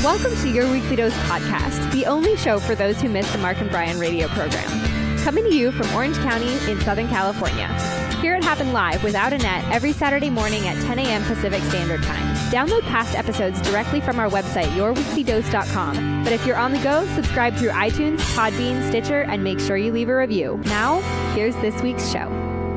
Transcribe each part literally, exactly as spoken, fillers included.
Welcome to Your Weekly Dose podcast, the only show for those who miss the Mark and Brian radio program. Coming to you from Orange County in Southern California. Hear it happen live without a net every Saturday morning at ten a.m. Pacific Standard Time. Download past episodes directly from our website, your weekly dose dot com. But if you're on the go, subscribe through iTunes, Podbean, Stitcher, and make sure you leave a review. Now, here's this week's show.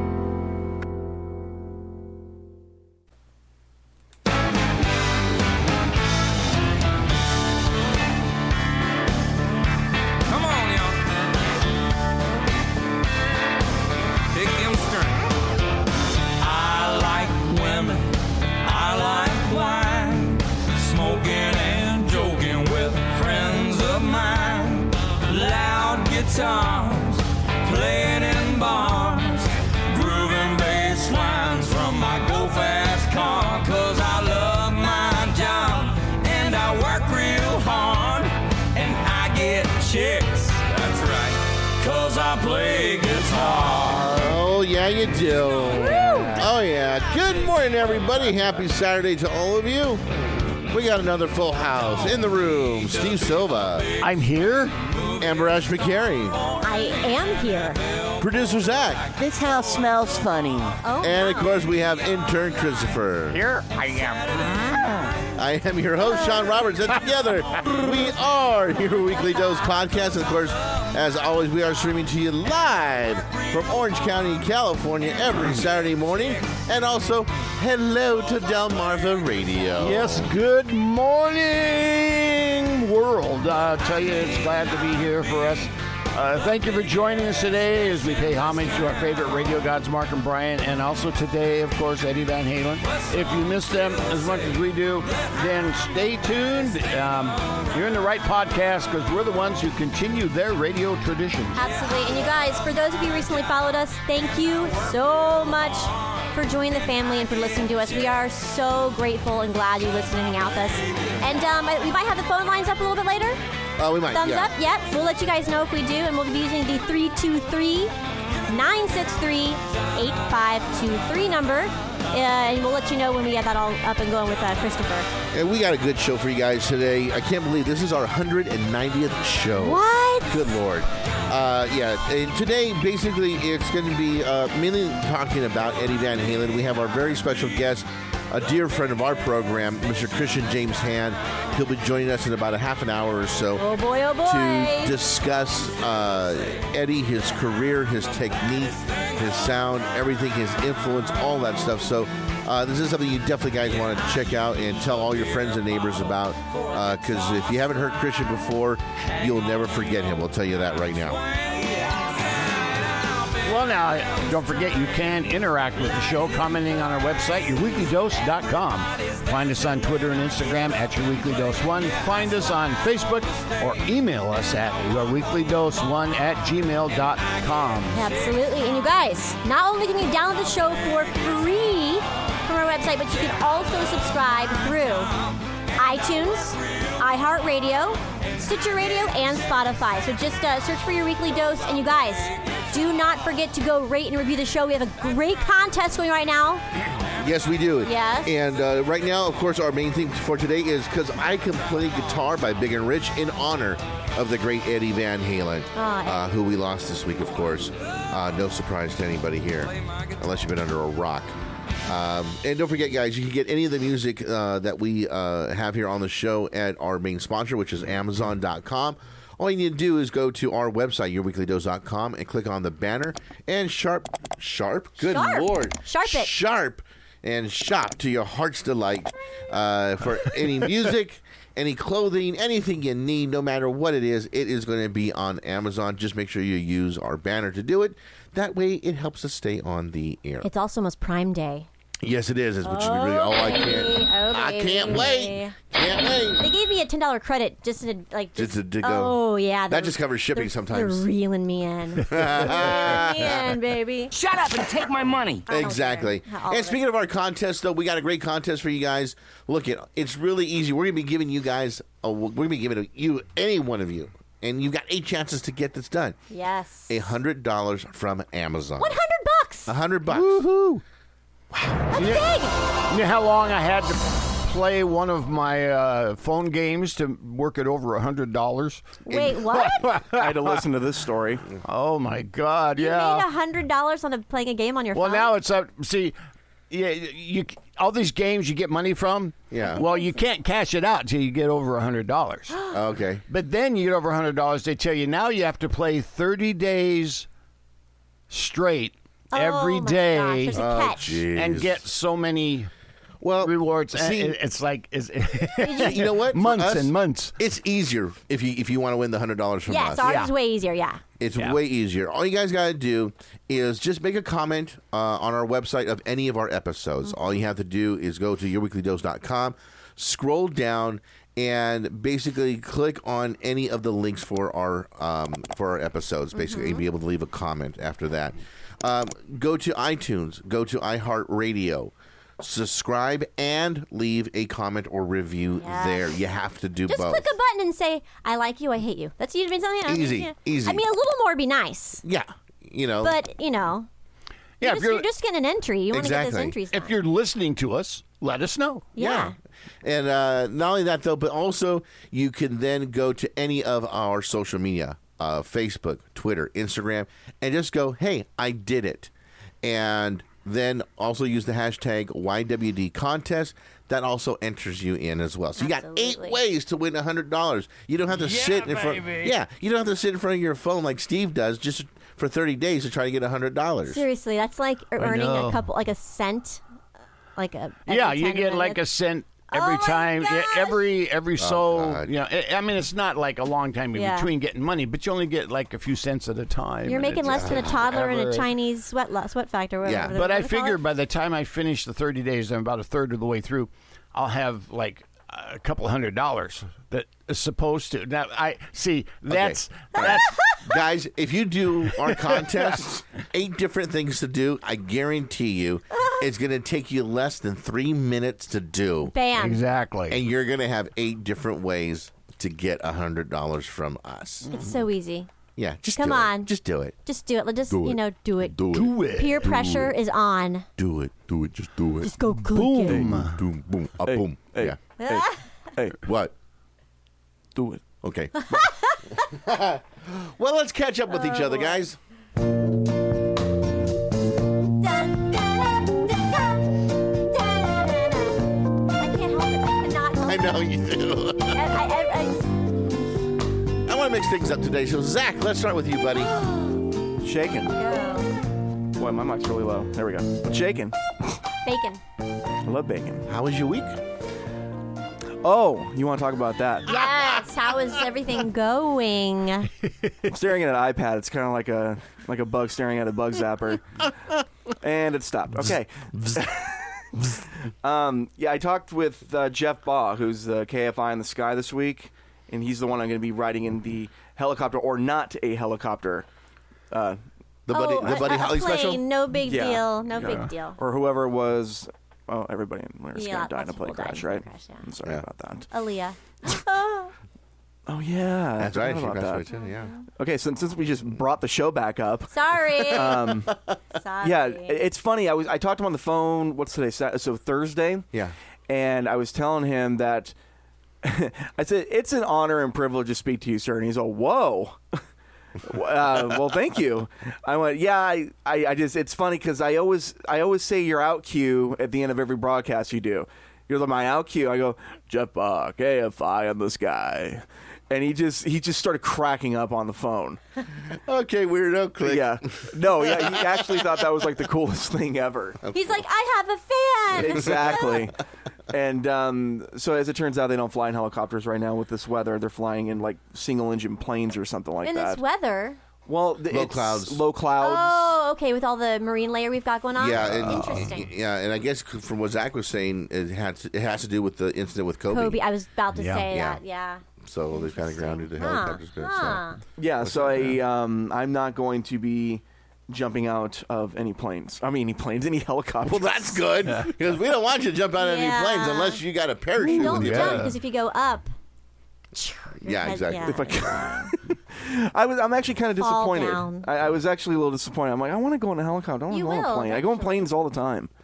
Playing in bars, grooving bass lines from my go-fast car. Cause I love my job and I work real hard and I get chicks, that's right, cause I play guitar. Oh yeah you do. Oh yeah. Good morning everybody. Happy Saturday to all of you. We got another full house in the room. Steve Silva. I'm here. Amber Ash McCary. I am here. Producer Zach. This house smells funny. Oh, and of wow. course we have intern Christopher. Here I am. I am your host, Sean Roberts, and together we are your Weekly Dose podcast. And of course, as always, we are streaming to you live from Orange County, California, every Saturday morning. And also, hello to Delmarva Radio. Yes, good morning, world. I'll tell you, it's glad to be here for us. Uh, thank you for joining us today as we pay homage to our favorite radio gods, Mark and Brian, and also today, of course, Eddie Van Halen. If you miss them as much as we do, then stay tuned. Um, you're in the right podcast because we're the ones who continue their radio traditions. Absolutely. And you guys, for those of you who recently followed us, thank you so much for joining the family and for listening to us. We are so grateful and glad you listen and hang out with us. And um, we might have the phone lines up a little bit later. Uh, we might, Thumbs yeah. up, yep. We'll let you guys know if we do, and we'll be using the three two three, nine six three, eight five two three number, uh, and we'll let you know when we get that all up and going with uh, Christopher. And we got a good show for you guys today. I can't believe this is our one hundred ninetieth show. What? Good Lord. Uh, yeah, and today, basically, it's going to be uh, mainly talking about Eddie Van Halen. We have our very special guest, a dear friend of our program, Mister Christian James Hand. He'll be joining us in about a half an hour or so. Oh boy, oh boy. To discuss uh, Eddie, his career, his technique, his sound, everything, his influence, all that stuff. So uh, this is something you definitely guys want to check out and tell all your friends and neighbors about. Because uh, if you haven't heard Christian before, you'll never forget him. We'll tell you that right now. Well, now, don't forget you can interact with the show commenting on our website, your weekly dose dot com. Find us on Twitter and Instagram at your weekly dose one. Find us on Facebook or email us at your weekly dose one at gmail dot com. Absolutely. And you guys, not only can you download the show for free from our website, but you can also subscribe through iTunes, iHeartRadio, Stitcher Radio, and Spotify. So just uh, search for Your Weekly Dose. And you guys, do not forget to go rate and review the show. We have a great contest going right now. Yes, we do. Yes. And uh, right now, of course, our main theme for today is Because I Can Play Guitar by Big and Rich in honor of the great Eddie Van Halen, Oh, uh, who we lost this week, of course. Uh, no surprise to anybody here, unless you've been under a rock. Um, and don't forget, guys, you can get any of the music uh, that we uh, have here on the show at our main sponsor, which is amazon dot com. All you need to do is go to our website, your weekly dose dot com, and click on the banner and sharp, sharp, good Sharp. Lord. Sharp it. Sharp and shop to your heart's delight uh, for any music, any clothing, anything you need, no matter what it is, it is going to be on Amazon. Just make sure you use our banner to do it. That way, it helps us stay on the air. It's also almost Prime Day. Yes, it is. Which is really, oh, I can't. Oh, I can't wait. Can't wait. They gave me a ten dollars credit just to, like, just, Just to go. Oh, yeah. That just covers shipping they're, sometimes. They're reeling me in. They're reeling me in, baby. Shut up and take my money. Exactly. All And of speaking of our contest, though, we got a great contest for you guys. Look, it it's really easy. We're going to be giving you guys, a, we're going to be giving you, any one of you, and you've got eight chances to get this done. Yes. A hundred dollars from Amazon. one hundred bucks. A hundred bucks. Woohoo! That's you, big. you know how long I had to play one of my uh, phone games to work it over a hundred dollars. Wait, what? I had to listen to this story. Oh my God! You Yeah. made a hundred dollars on a, playing a game on your Well, phone. now it's up. See, yeah, you all these games you get money from. Yeah. Well, you can't cash it out until you get over a hundred dollars. Okay. But then you get over a hundred dollars. They tell you now you have to play thirty days straight every oh my day gosh, there's a Oh, catch. geez. and get so many well rewards. And see- it- it's like it's You know what? For months us, and months. It's easier if you if you want to win the hundred dollars from Yes, us. ours Yeah. is way easier. Yeah. It's Yeah. way easier. All you guys got to do is just make a comment uh, on our website of any of our episodes. Mm-hmm. All you have to do is go to your weekly dose dot com, scroll down, and basically click on any of the links for our um, for our episodes. Basically, Mm-hmm. and be able to leave a comment after that. Um, go to iTunes. Go to iHeartRadio. Subscribe and leave a comment or review Yes. there. You have to do Just both. click a button and say, "I like you, I hate you." That's you mean something. Easy, yeah. easy. I mean, a little more would be nice, Yeah, you know. but you know, Yeah, you're, if just, you're, you're just getting an entry. You want to get Exactly. those entries done. if you're listening to us, let us know. yeah. And uh, not only that, though, but also you can then go to any of our social media, uh, Facebook, Twitter, Instagram, and just go, hey, I did it. And then also use the hashtag Y W D contest. That also enters you in as well. So you got Absolutely. eight ways to win one hundred dollars. You don't have to sit in front. Yeah, you don't have to sit in front of your phone like Steve does just for thirty days to try to get one hundred dollars. Seriously, that's like earning know. a couple, like a cent, like a every Yeah, you ten get like a minutes. cent every Oh my time. Yeah, gosh. every every so. God. You know, I I mean, it's not like a long time in Yeah. between getting money, but you only get like a few cents at a time. You're and making it's, less uh, than a toddler in a ever- Chinese sweat lo- sweat factor. Whatever Yeah, they're- But what I do they call figure it? by the time I finish the thirty days, I'm about a third of the way through. I'll have like a couple hundred dollars that is supposed to. Now I see that's that's Guys, if you do our contests, eight different things to do, I guarantee you it's going to take you less than three minutes to do. Bam. exactly. And you're going to have eight different ways to get one hundred dollars from us. It's so easy. Yeah, just Come do it. on. Just do it. Just do it. Let Just Do you it. know, do it. Do it. Do it. Peer pressure is on. Do it. Do it. Just do it. Just go click it. Boom. Boom, boom, a Hey, boom. hey. Yeah. Hey, hey, What? do it. Okay. Well, let's catch up with each other, guys. I can't help it. I cannot help I it. know you do. I, I, I, I want to mix things up today. So, Zach, let's start with you, buddy. Shaking. I go. Boy, my mic's really low. There we go. Shaking. Bacon. I love bacon. How was your week? Oh, you want to talk about that? Yes. How is everything going? I'm staring at an iPad. It's kind of like a like a bug staring at a bug zapper. And it stopped. Okay. um, yeah, I talked with uh, Jeff Baugh, who's the K F I in the sky this week, and he's the one I'm going to be riding in the helicopter, or not a helicopter, uh, The Buddy, oh, the Buddy a, a Holly plane, special? No big Yeah. deal. No Yeah. big deal. or whoever it was. Oh, everybody in Lyrics Yeah, going to die in lots a of plane people died crash, in a right? plane crash, yeah. I'm sorry Yeah. about that. Aaliyah. Oh, yeah. I That's right. forgot She about passed that. away, too. Yeah. Okay, so since we just brought the show back up, Sorry. um, Sorry. yeah, it- it's funny. I was I talked to him on the phone. What's today? Sat- So Thursday. Yeah. And I was telling him that I said it's an honor and privilege to speak to you, sir. And he's all, "Whoa." uh, well, thank you. I went, yeah. I, I, I just it's funny because I always I always say your out cue at the end of every broadcast you do. You're like my out cue. I go, Jeff Buck, K F I in the sky. And he just he just started cracking up on the phone. Okay, weirdo. Click. Yeah. No, yeah, he actually thought that was like the coolest thing ever. He's like, I have a fan. Exactly. And um, so as it turns out, they don't fly in helicopters right now with this weather. They're flying in like single engine planes or something like In that. this weather. Well, th- Low it's clouds. Low clouds. Oh, okay. With all the marine layer we've got going on. Yeah, and, Interesting. yeah, and I guess from what Zach was saying, it had to, it has to do with the incident with Kobe. Kobe. I was about to Yeah. say Yeah. that. Yeah. So they kind of grounded the Huh. helicopters. bit, Huh. So. Yeah, so I um, I'm not going to be jumping out of any planes. I mean, any planes, any helicopters. Well, that's good because we don't want you to jump out of Yeah. any planes unless you got a parachute Don't with you. jump because if you go up. your Yeah, head- exactly. yeah. If I can. I was. I'm actually kind of Fall disappointed. down. I, I was actually a little disappointed. I'm like, I want to go in a helicopter. I don't want You to go in a will, plane. I go in eventually. planes all the time.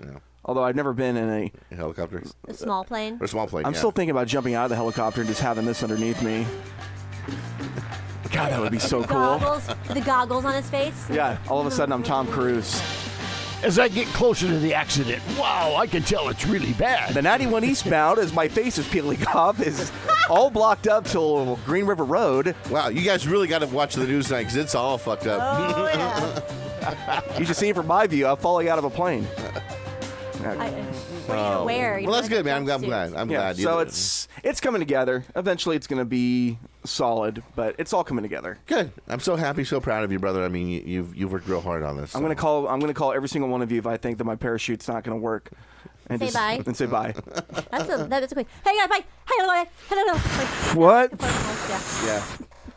Although I've never been in a... A helicopter? A small plane. Or a small plane, I'm yeah. still thinking about jumping out of the helicopter and just having this underneath me. God, that would be so cool. Goggles. The goggles on his face. Yeah, all of a sudden I'm Tom Cruise. As I get closer to the accident, wow, I can tell it's really bad. The ninety-one eastbound, as my face is peeling off, is all blocked up till Green River Road. Wow, you guys really got to watch the news tonight because it's all fucked up. Oh, yeah. You should see it from my view. I'm falling out of a plane. I, what are you wear? Well, that's good, man. I'm, I'm glad. I'm Yeah, glad. so You- it's it's coming together. Eventually, it's going to be solid, but it's all coming together. good. I'm so happy, so proud of you, brother. I mean, you, you've you've worked real hard on this. I'm going to call. I'm going to call every single one of you if I think that my parachute's not going to work. And Say just, bye. And say bye. That's a that's a quick. Hey guys, bye. Hey, hello, hello, hello. What? Yeah. Yeah.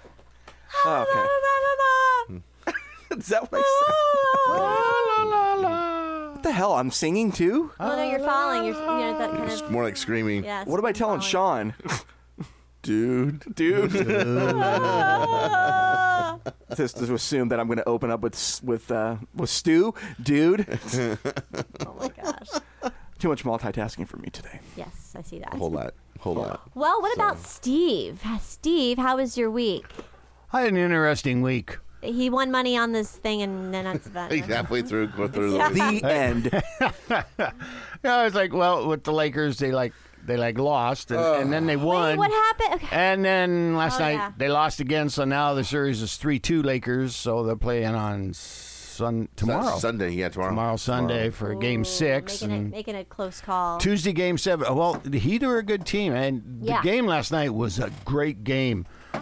Oh, okay. Is that what I said? What the hell? I'm singing too? Oh no, you're falling. You're you know that kind It's of. more like screaming. Yeah. What am I telling falling. Sean? Dude. Dude. Just to assume that I'm going to open up with with uh, with Stu. Dude. Oh my gosh. Too much multitasking for me today. Yes, I see that. A whole lot. Whole lot. Well, what about Steve? Steve, how was your week? I had an interesting week. He won money on this thing, and then that's about He's it. halfway through. Go through the Yeah. week. The end. Yeah, I was like, well, with the Lakers, they like they like lost, and, and then they won. Wait, what happened? Okay. And then last Oh, night yeah. they lost again, so now the series is three two Lakers. So they're playing on sun tomorrow. Sunday, yeah, tomorrow. Tomorrow, Sunday for Game Ooh, Six, making, and it, making a close call. Tuesday Game Seven. Well, the Heat are a good team, and the Yeah. game last night was a great game.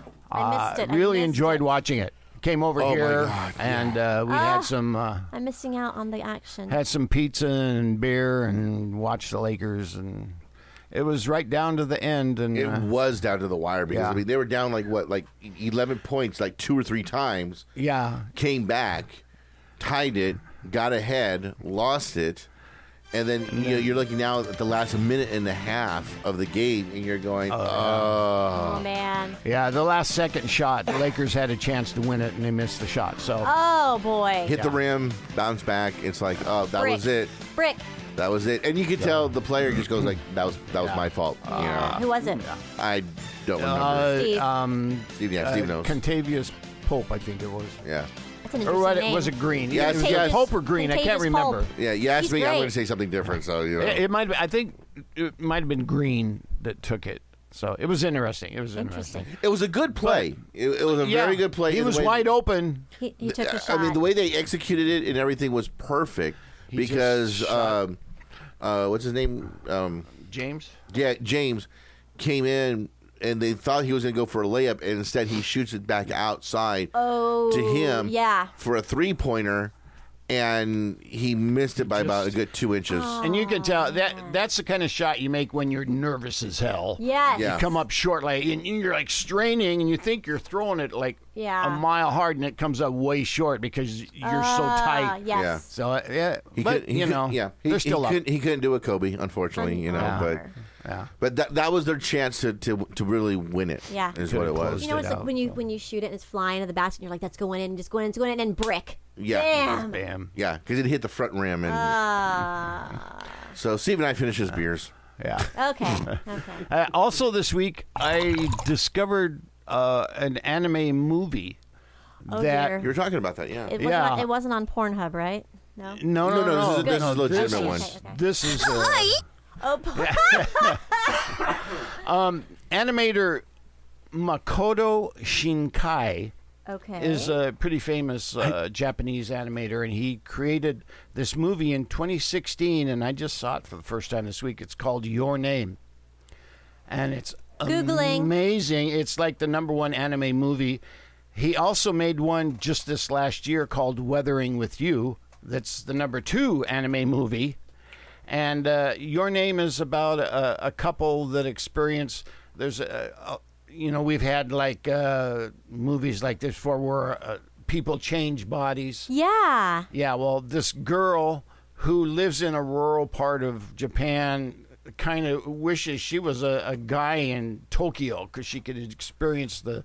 I missed it. I Really missed enjoyed it. watching it. Came over Oh, my here, God, and uh, we Ah. had some uh, I'm missing out on the action. had some pizza and beer, and watched the Lakers, and it was right down to the end. And It uh, was down to the wire because Yeah. I mean they were down like what, like eleven points, like two or three times. yeah, Came back, tied it, got ahead, lost it, and then you know you're looking now at the last minute and a half of the game, and you're going, oh, Oh man. yeah. The last second shot, the Lakers had a chance to win it, and they missed the shot. So Oh boy. hit the rim, bounce back. It's like, oh, that Brick. was it. Brick. That was it. And you could tell the player just goes like, that was that was my fault. You know, Who was it? I don't remember. uh, Steve. um, Steve, yeah, uh, Steve knows. Contavious Pope, I think it was. Yeah. That's an Or interesting what, name. was it Green? Yeah, it was yes. Pope or Green. I can't Contagious remember. Pope. Yeah, you asked He's me, I'm great. going to say something different. So, you know. It, it might. I think it might have been Green that took it. So it was interesting. It was interesting. Interesting. It was a good play. It, it was a Yeah, very good play. He in the was way- wide open. He, he took the I shot. mean, the way they executed it and everything was perfect He because, just shot. um, uh, what's his name? Um, James. yeah, James came in and they thought he was going to go for a layup, and instead he shoots it back outside oh, to him Yeah. for a three pointer, and he missed it by about a good two inches. And you can tell that that's the kind of shot you make when you're nervous as hell. Yes. Yeah. You come up short, like, and you're like straining, and you think you're throwing it like Yeah. a mile hard, and it comes up way short because you're so Ah, tight. Yes. Yeah. So uh, yeah, He but could, he you could- know, yeah, he, they're he still up. couldn't, he couldn't do a Kobe, unfortunately, you know. But Yeah. but that that was their chance to, to to really win it. Yeah. is what it was. You know, it's Stood like out, when you so. when you shoot it and it's flying to the basket, and you're like, "That's going in, just going in, it's going in," and brick. Yeah. Bam. Bam. Yeah, because it hit the front rim, and Ah. so Steve and I finished his beers. Yeah. Okay. Okay. Uh, also, this week I discovered uh, an anime movie Oh, that dear. You were talking about that, yeah. It wasn't, Yeah. on, it wasn't on Pornhub, right? No. no, no, No, no, no, this is- this no, is a legitimate this one. is- Okay, okay. This is uh, Oh, animator Makoto Shinkai. okay. Is a pretty famous uh, Japanese animator, and he created this movie in twenty sixteen, and I just saw it for the first time this week. It's called Your Name, and it's Googling. amazing. It's like the number one anime movie. He also made one just this last year called Weathering with You. That's the number two anime movie. And uh, Your Name is about a, a couple that experience. There's a, a you know, we've had like uh, movies like this before where uh, people change bodies. Yeah. Yeah, well, this girl who lives in a rural part of Japan kind of wishes she was a, a guy in Tokyo because she could experience the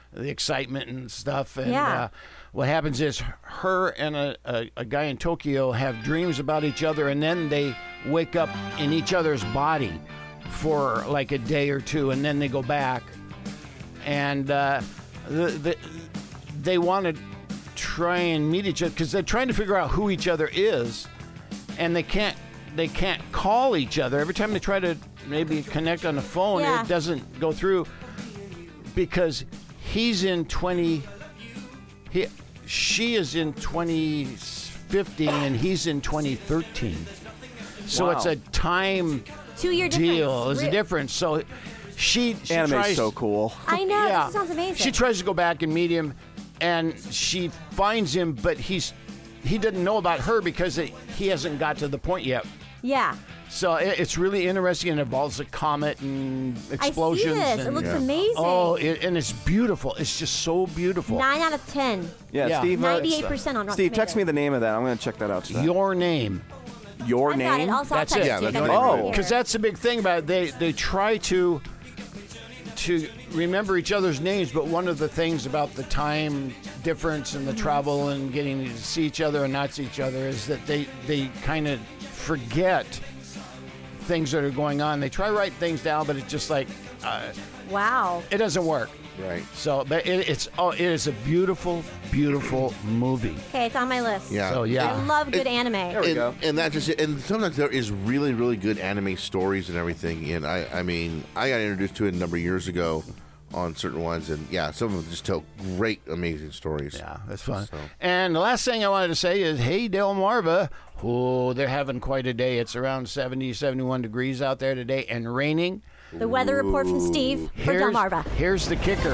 the excitement and stuff. And Yeah. uh, what happens is her and a, a, a guy in Tokyo have dreams about each other, and then they wake up in each other's body for like a day or two, and then they go back. And uh, the, the, they want to try and meet each other because they're trying to figure out who each other is, and they can't they can't call each other. Every time they try to maybe connect on the phone, Yeah. it doesn't go through because he's in twenty he she is in twenty fifteen and he's in twenty thirteen. So Wow. it's a time Two year deal. difference. It's a Re- difference. So she, she Anime's tries, so cool. I know. yeah. This sounds amazing. She tries to go back and meet him, and she finds him, but he's he doesn't know about her because it, he hasn't got to the point yet. yeah. So it, it's really interesting. It involves a comet and explosions. I see this. And, It looks Yeah. amazing. oh, it, and it's beautiful. It's just so beautiful. Nine out of ten. Yeah, Yeah. Steve. uh, Ninety-eight percent on Rotten Steve, text me Tomatoes. the name of that. I'm going to check that out today. Your name. Your I've got name. it. Also, That's I'll it. text Yeah, you. that's I got the it name of right it. here. Because that's the big thing about it. They they try to to remember each other's names, but one of the things about the time difference and the travel and getting to see each other and not see each other is that they they kind of forget things that are going on. They try to write things down, but it's just like uh, Wow. it doesn't work. Right. So, but it, it's oh, it is a beautiful, beautiful movie. Okay, it's on my list. Yeah. So yeah. I love good It- anime. There we and, go. and that just and sometimes there is really really good anime stories and everything. And I I mean I got introduced to it a number of years ago on certain ones, and yeah, some of them just tell great amazing stories. Yeah, that's fun. So- And the last thing I wanted to say is, hey, Delmarva, oh, they're having quite a day. It's around seventy, seventy-one degrees out there today and raining. The weather report from Steve for Here's, Delmarva. here's the kicker.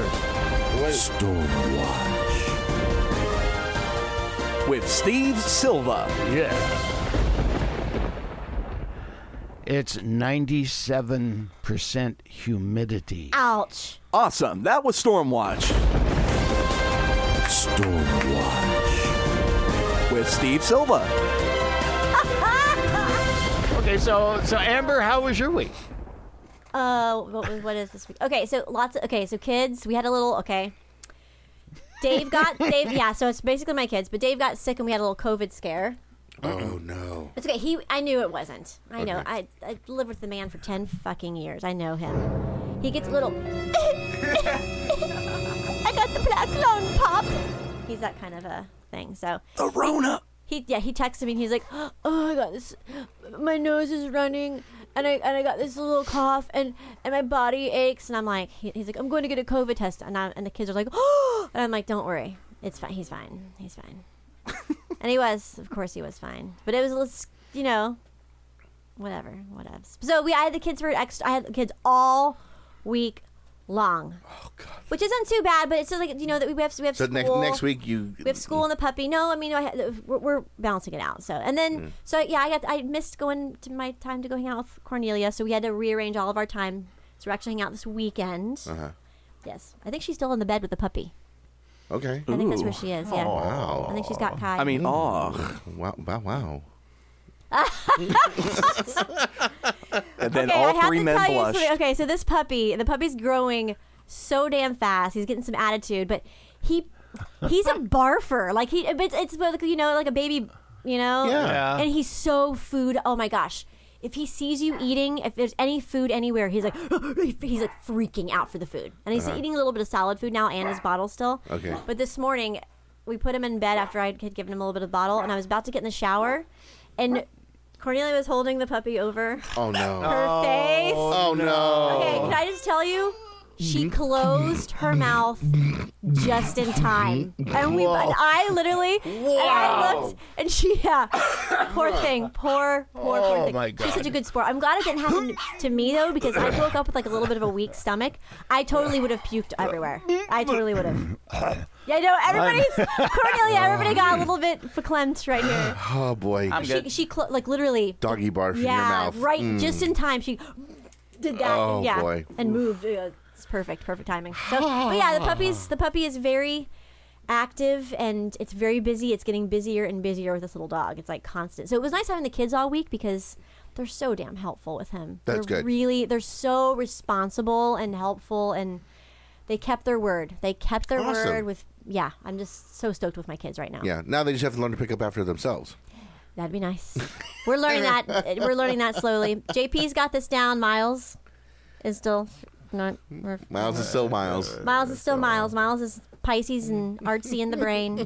Stormwatch. With Steve Silva. Yeah. It's ninety-seven percent humidity. Ouch. Awesome. That was Stormwatch. Stormwatch. With Steve Silva. Okay, so so Amber, how was your week? Uh, what, was- what is this week? Okay, so lots of okay, so kids, we had a little okay. Dave got Dave, yeah. So it's basically my kids, but Dave got sick and we had a little COVID scare. Oh no. It's okay. He, I knew it wasn't. I know. Okay. I, I lived with the man for ten fucking years. I know him. He gets a little. I got the black lung pop. He's that kind of a thing. So The Rona. he, yeah, he texted me and he's like, "Oh, I got this. My nose is running, and I and I got this little cough, and and my body aches." And I'm like, he, he's like, "I'm going to get a COVID test," and I, and the kids are like, "Oh," and I'm like, "Don't worry, it's fine. He's fine. He's fine." And he was, of course, he was fine. But it was, a little, you know, whatever, whatever. So we, I had the kids for extra. I had the kids all week long. Oh god. Which isn't too bad, but it's just like, you know, that we have we have So school. next next week you We have school and the puppy. No, I mean, I, we're, we're balancing it out. So and then, so yeah, I got I missed going to my time to go hang out with Cornelia. So we had to rearrange all of our time. So we're actually hanging out this weekend. Uh-huh. Yes, I think she's still in the bed with the puppy. Okay. I think that's where Ooh. she is. Yeah, Wow. I think she's got Kai. I mean, oh. Wow wow wow. And then okay, I all have three to men tell you blushed. something. Okay, so this puppy, the puppy's growing so damn fast. He's getting some attitude, but he he's a barfer. Like he, it's, it's like, you know, like a baby, you know. Yeah. Yeah. And he's so food. Oh my gosh. If he sees you eating, if there's any food anywhere, he's like, he's like freaking out for the food. And he's eating a little bit of solid food now and his bottle still. Okay. But this morning, we put him in bed after I had given him a little bit of bottle, and I was about to get in the shower, and Cornelia was holding the puppy over Oh no. her face. Oh no. Okay, can I just tell you? She closed her mouth just in time, and we. And I literally, and I looked, and she, yeah, poor thing, poor, poor, poor Oh, thing. my She's God. such a good sport. I'm glad it didn't happen to me though, because I woke up with like a little bit of a weak stomach. I totally would have puked everywhere. I totally would have. Yeah, I know everybody's Cornelia. Everybody got a little bit verklempt right here. Oh boy. I'm She, good. she cl- like literally. Doggy barf in your Yeah, mouth. right, Mm. just in time. She did that. Oh, yeah, boy. and moved. Uh, it's perfect, perfect timing. So, but yeah, the puppy's the puppy is very active and it's very busy. It's getting busier and busier with this little dog. It's like constant. So it was nice having the kids all week because they're so damn helpful with him. That's they're good. Really, they're so responsible and helpful, and They kept their word. They kept their Awesome. word with. Yeah, I'm just so stoked with my kids right now. Yeah. Now they just have to learn to pick up after themselves. That'd be nice. We're learning that. We're learning that slowly. J P's got this down. Miles is still not. we're- Miles is still Miles. Miles is still Miles. Miles is Pisces and artsy in the brain.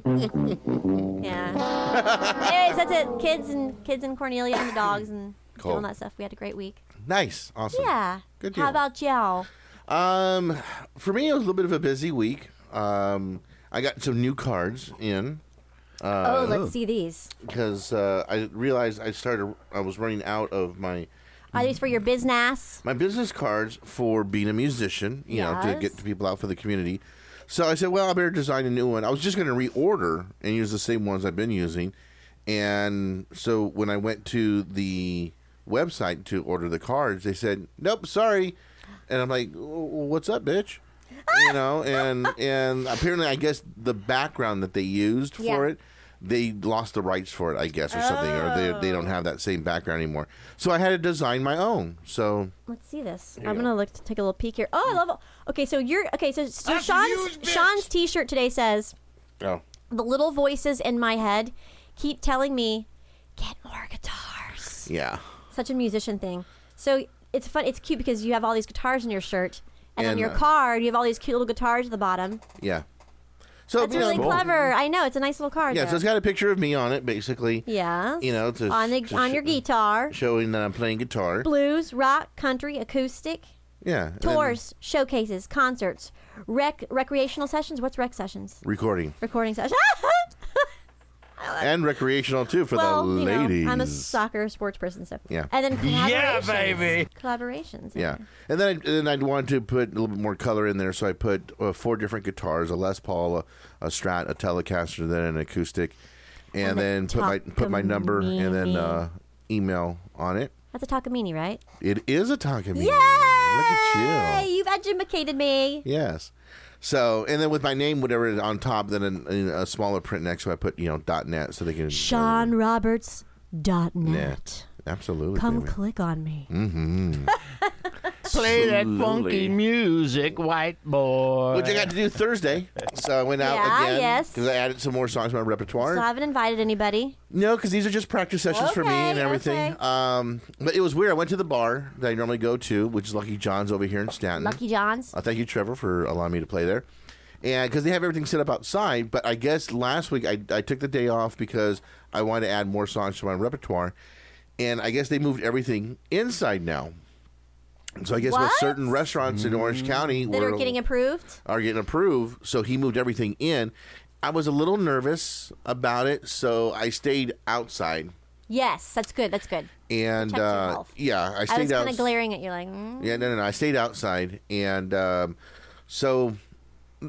Yeah. Anyways, that's it. Kids and kids and Cornelia and the dogs and Cool. all that stuff. We had a great week. Nice. Awesome. Yeah. Good deal. How about y'all? Um, for me, it was a little bit of a busy week. Um, I got some new cards in. oh, let's see these. Because uh, I realized I started, I was running out of my Are these for your business? my business cards for being a musician, you know, to Yes. get people out for the community. So I said, well, I better design a new one. I was just going to reorder and use the same ones I've been using. And so when I went to the website to order the cards, they said, nope, sorry. And I'm like, what's up, bitch? You know, and and apparently, I guess the background that they used for Yeah. it, they lost the rights for it, I guess, or something, or they they don't have that same background anymore. So I had to design my own. So Let's see this. I'm gonna look to take a little peek here. Oh, I love it. Okay, so you're okay. So, so Sean's Sean's T-shirt today says, oh, "The little voices in my head keep telling me, get more guitars." yeah. Such a musician thing. So it's fun. It's cute because you have all these guitars in your shirt, and, on And, your uh, card you have all these cute little guitars at the bottom. Yeah. So That's you know, really clever. I know it's a nice little card. Yeah, there. so it's got a picture of me on it, basically. yeah. You know, to, on the to on sh- your guitar, showing that I'm playing guitar. blues, rock, country, acoustic, Yeah. and then tours, showcases, concerts, rec recreational sessions. What's rec sessions? recording Recording sessions. and recreational too for well, the you know, ladies. I'm a soccer sports person, so Yeah. And then collaborations. Yeah, baby. Collaborations. Yeah, and then I, then I'd want to put a little bit more color in there, so I put uh, four different guitars: a Les Paul, a, a Strat, a Telecaster, then an acoustic, and, And a then put my put my number and then uh, email on it. That's a Takamine, right? It is a Takamine. Yay! Look at you. You've educated me. Yes. So, and then with my name, whatever is on top, then in, in a smaller print next to it, I put, you know, .net so they can... Sean Roberts dot net. Net. Absolutely. Come baby. click on me. Mm-hmm. Play that Absolutely. funky music, white boy. Which I got to do Thursday. So I went out Yeah, again. yes. Because I added some more songs to my repertoire. So I haven't invited anybody. No, because these are just practice sessions for me Okay, and everything. okay. Um, but it was weird. I went to the bar that I normally go to, which is Lucky John's over here in Stanton. Lucky John's. Uh, thank you, Trevor, for allowing me to play there. And because they have everything set up outside, but I guess last week I, I took the day off because I wanted to add more songs to my repertoire. And I guess they moved everything inside now. So I guess with What? certain restaurants in Orange County That were are getting approved. are getting approved, so he moved everything in. I was a little nervous about it, so I stayed outside. Yes, that's good. That's good. And Protect your uh, health. yeah, I I stayed was out. kind of glaring at you, like. Mm. Yeah, no, no, no. I stayed outside, and um, so uh,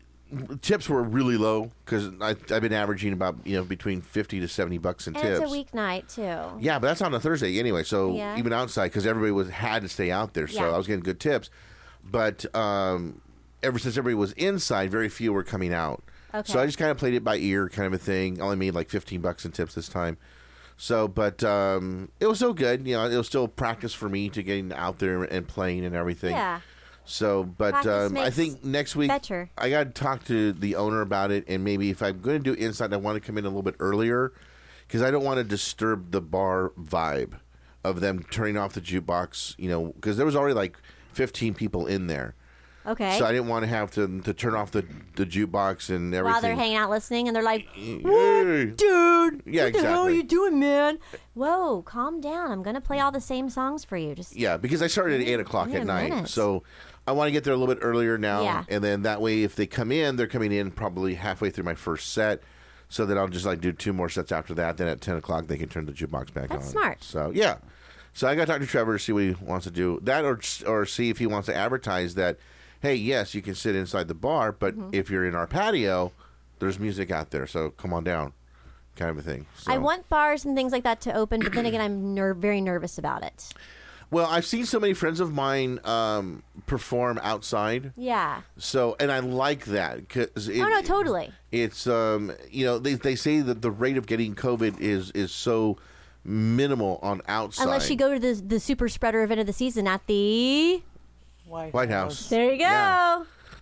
tips were really low because I've been averaging about you know between fifty to seventy bucks in And tips. it's a weeknight too. Yeah, but that's on a Thursday anyway. So Yeah. even outside, because everybody was had to stay out there, so Yeah. I was getting good tips. But um, ever since everybody was inside, very few were coming out. Okay. So I just kind of played it by ear, kind of a thing. Only made like fifteen bucks in tips this time. So, but um, it was so good. You know, it was still practice for me to getting out there and playing and everything. Yeah. So, but Practice um, I makes think next week better. I got to talk to the owner about it, and maybe if I'm going to do inside, I want to come in a little bit earlier because I don't want to disturb the bar vibe of them turning off the jukebox. You know, because there was already like fifteen people in there, Okay. so I didn't want to have to to turn off the the jukebox and everything. While they're hanging out listening, and they're like, Hey. "Dude, Yeah, what the hell are exactly. you doing, man? Whoa, calm down. I'm gonna play all the same songs for you. Just Yeah, because I started at eight o'clock Wait a at night, minute. so I want to get there a little bit earlier now, Yeah. and then that way, if they come in, they're coming in probably halfway through my first set, so that I'll just like do two more sets after that. Then at ten o'clock, they can turn the jukebox back on. That's smart. So yeah, so I got to talk to Trevor to see what he wants to do that, or or see if he wants to advertise that. Hey, yes, you can sit inside the bar, but Mm-hmm. if you're in our patio, there's music out there, so come on down, kind of a thing. So. I want bars and things like that to open, but then again, I'm ner- very nervous about it. Well, I've seen so many friends of mine um, perform outside. Yeah. So, and I like that because it, Oh no, totally. it's um, you know they they say that the rate of getting COVID is is so minimal on outside. Unless you go to the the super spreader event of the season at the. White House. There you go. Yeah.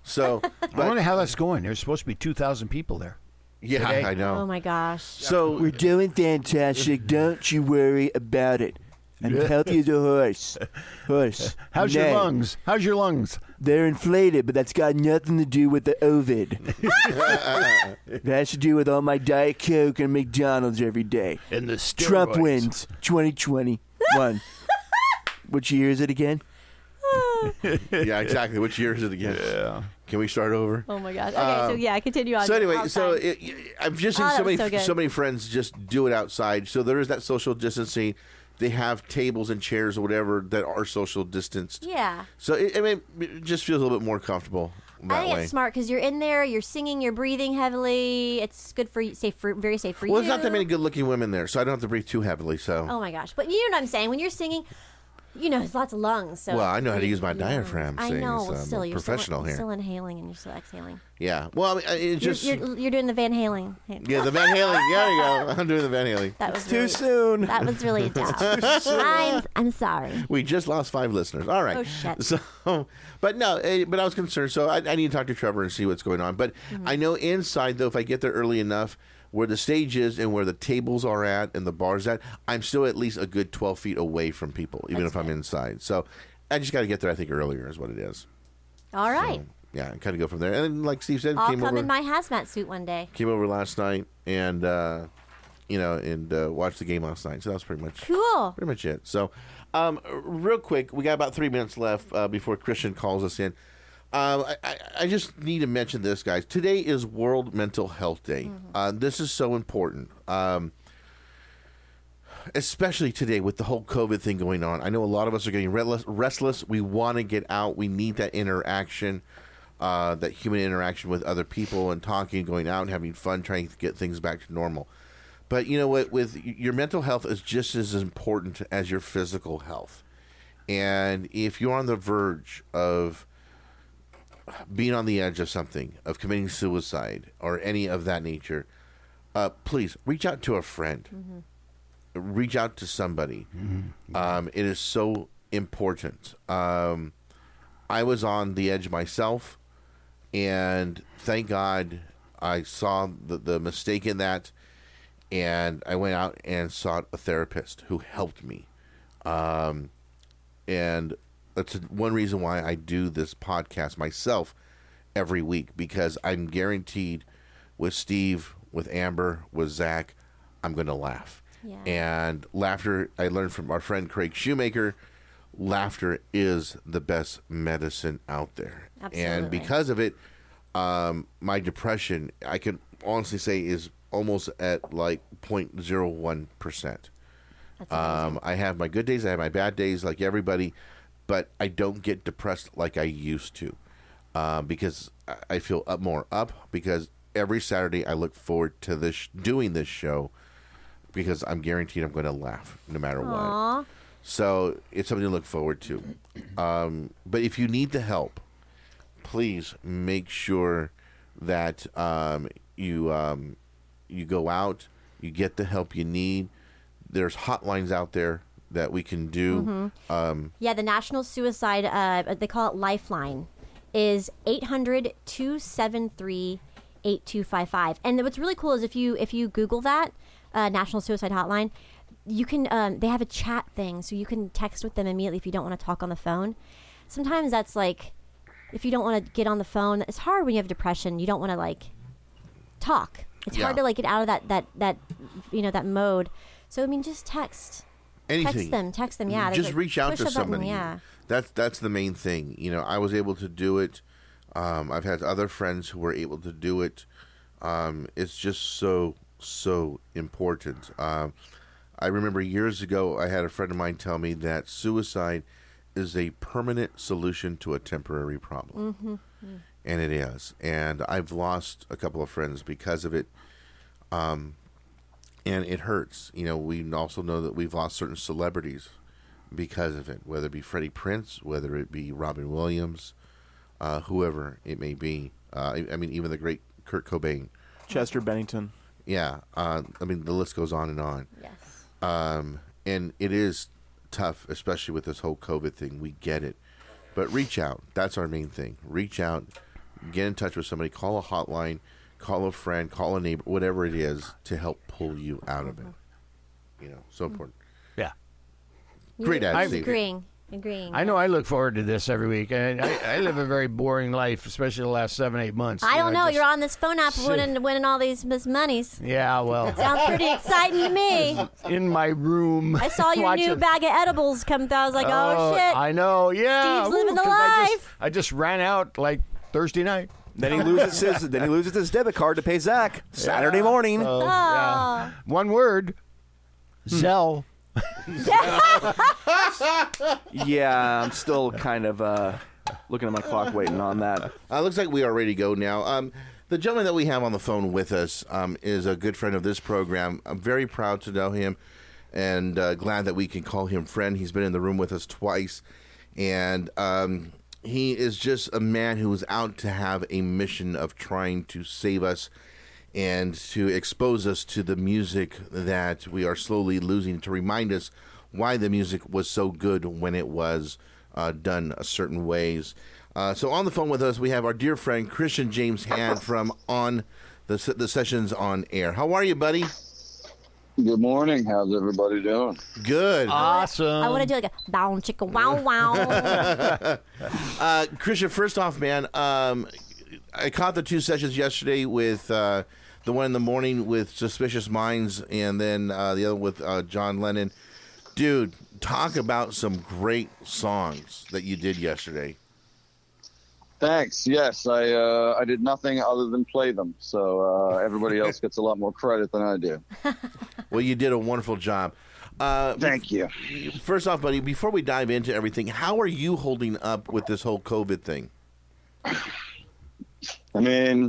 So, I but, wonder how that's going. There's supposed to be two thousand people there. yeah, today. I know. Oh my gosh. So We're doing fantastic. Don't you worry about it. I'm healthy as a horse. Horse. How's Nay. your lungs? How's your lungs? They're inflated, but that's got nothing to do with the Ovid. It has to do with all my Diet Coke and McDonald's every day. And the steroids. Trump wins twenty twenty-one. Which year is it again? yeah, exactly. Which year is it again? Yeah. Can we start over? Oh my gosh. Okay, so yeah, continue on. So anyway, outside. so it, I've just seen Oh, so that many was so good. so many friends just do it outside. So there is that social distancing. They have tables and chairs or whatever that are social distanced. yeah. So it, I mean, it just feels a little bit more comfortable that I think way. it's smart because you're in there, you're singing, you're breathing heavily. It's good for you, safe, for, very safe for Well, you. there's not that many good-looking women there, so I don't have to breathe too heavily. So, Oh my gosh! But you know what I'm saying? When you're singing, you know, there's lots of lungs. So Well, I know how to use my Yeah. diaphragm I singing, know. so I'm still, a you're professional still, here. Still inhaling and you're still exhaling. yeah. Well, I mean, it just You're, you're, you're doing the Van Halen. yeah, the Van Halen. Yeah, there you go. I'm doing the Van Halen. That was Too really, soon. That was really dumb. I'm I'm sorry. We just lost five listeners. All right. Oh, shit. So, but no, eh, but I was concerned. So I, I need to talk to Trevor and see what's going on. But Mm-hmm. I know inside though, if I get there early enough, where the stage is and where the tables are at and the bars at, I'm still at least a good twelve feet away from people, even That's if I'm good. inside. So I just got to get there. I think earlier is what it is. All right. So, yeah, and kind of go from there. And then, like Steve said, I'll came come over. in my hazmat suit one day. came over last night and uh, you know and uh, watched the game last night. So that was pretty much Cool. pretty much it. So, um, real quick, we got about three minutes left uh, before Christian calls us in. Um, I, I, I just need to mention this, guys. Today is World Mental Health Day. Uh, this is so important, um, especially today with the whole COVID thing going on. I know a lot of us are getting restless. restless. We want to get out. We need that interaction, uh, that human interaction with other people and talking, going out and having fun, trying to get things back to normal. But you know what? With your mental health is just as important as your physical health. And if you're on the verge of being on the edge of something, of committing suicide or any of that nature, uh, please reach out to a friend. Mm-hmm. Reach out to somebody. Mm-hmm. Um, it is so important. Um, I was on the edge myself, and thank God I saw the, the mistake in that. And I went out and sought a therapist who helped me. Um, and that's one reason why I do this podcast myself every week, because I'm guaranteed with Steve, with Amber, with Zach, I'm going to laugh. Yeah. And laughter, I learned from our friend Craig Shoemaker, laughter is the best medicine out there. Absolutely. And because of it, um, my depression, I can honestly say, is almost at like zero point zero one percent. That's amazing. Um, I have my good days, I have my bad days like everybody, but I don't get depressed like I used to, uh, because I- I feel up more up, because every Saturday I look forward to this doing this show, because I'm guaranteed I'm going to laugh no matter what. Aw. So it's something to look forward to. Um, but if you need the help, please make sure that um, you um, you go out, you get the help you need. There's hotlines out there that we can do. Mm-hmm. Um, Yeah, the National Suicide, uh, they call it Lifeline, is eight hundred, two seven three, eight two five five. And what's really cool is if you if you Google that, uh, National Suicide Hotline, you can, um, they have a chat thing, so you can text with them immediately if you don't want to talk on the phone. Sometimes that's like, if you don't want to get on the phone, it's hard when you have depression. You don't want to like talk. It's Yeah. hard to like get out of that, that, that, you know, that mode. So, I mean, just text. anything. Text them, text them, yeah. There's Just a reach out push to a button, somebody. yeah. That's that's the main thing. You know, I was able to do it. Um, I've had other friends who were able to do it. Um, it's just so so important. Um, I remember years ago, I had a friend of mine tell me that suicide is a permanent solution to a temporary problem, Mm-hmm. and it is. And I've lost a couple of friends because of it. Um, and it hurts. You know, we also know that we've lost certain celebrities because of it, whether it be Freddie Prinze, whether it be Robin Williams, uh, whoever it may be. Uh, I, I mean, even the great Kurt Cobain. Chester Bennington. Yeah. Uh, I mean, the list goes on and on. Yes. Um, and it is tough, especially with this whole COVID thing. We get it. But reach out. That's our main thing. Reach out. get in touch with somebody, call a hotline, call a friend, call a neighbor, whatever it is, to help pull you out of it. You know, so important. Yeah. Great I'm attitude. agreeing. Agreeing. I know I look forward to this every week. I, I, I live a very boring life, especially the last seven, eight months. I don't You know. just- You're on this phone app winning, winning all these mis- monies. Yeah, well, Sounds pretty exciting to me. in my room. I saw your watching- new bag of edibles come through. I was like, oh, shit. I know, yeah. Steve's living the 'cause I just, life. I just ran out like Thursday night. Then he loses his. Then he loses his debit card to pay Zach Saturday morning. So, Oh. yeah. One word. Zell. Yeah, I'm still kind of uh, looking at my clock, waiting on that. Uh, looks like we are ready to go now. Um, the gentleman that we have on the phone with us um, is a good friend of this program. I'm very proud to know him and uh, glad that we can call him friend. He's been in the room with us twice, and um, he is just a man who is out to have a mission of trying to save us and to expose us to the music that we are slowly losing, to remind us why the music was so good when it was uh, done a certain ways. Uh, so on the phone with us, we have our dear friend Christian James Hand from On the the Sessions on Air. How are you, buddy? Good morning. How's everybody doing? Good. Awesome. I want to do like a bow chicka wow wow. Uh, Christian, first off, man, um, I caught the two sessions yesterday with uh, the one in the morning with Suspicious Minds and then uh, the other with uh, John Lennon. Dude, talk about some great songs that you did yesterday. Thanks. Yes, I uh, I did nothing other than play them, so uh, everybody else gets a lot more credit than I do. Well, you did a wonderful job. Uh, Thank you. First off, buddy, before we dive into everything, how are you holding up with this whole COVID thing? I mean,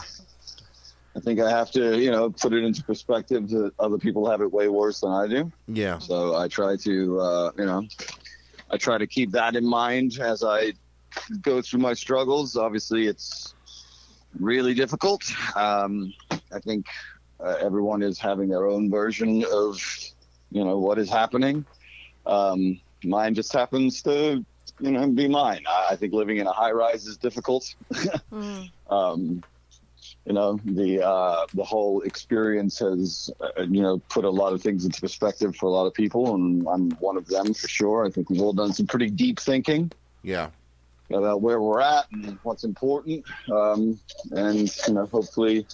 I think I have to, you know, put it into perspective that other people have it way worse than I do. Yeah. So I try to, uh, you know, I try to keep that in mind as I go through my struggles. Obviously, it's really difficult. Um, I think uh, everyone is having their own version of, you know, what is happening. Um, mine just happens to, you know, be mine. I, I think living in a high rise is difficult. Mm. um, you know, the uh, the whole experience has, uh, you know, put a lot of things into perspective for a lot of people, and I'm one of them for sure. I think we've all done some pretty deep thinking Yeah. about where we're at and what's important. Um, and, you know, hopefully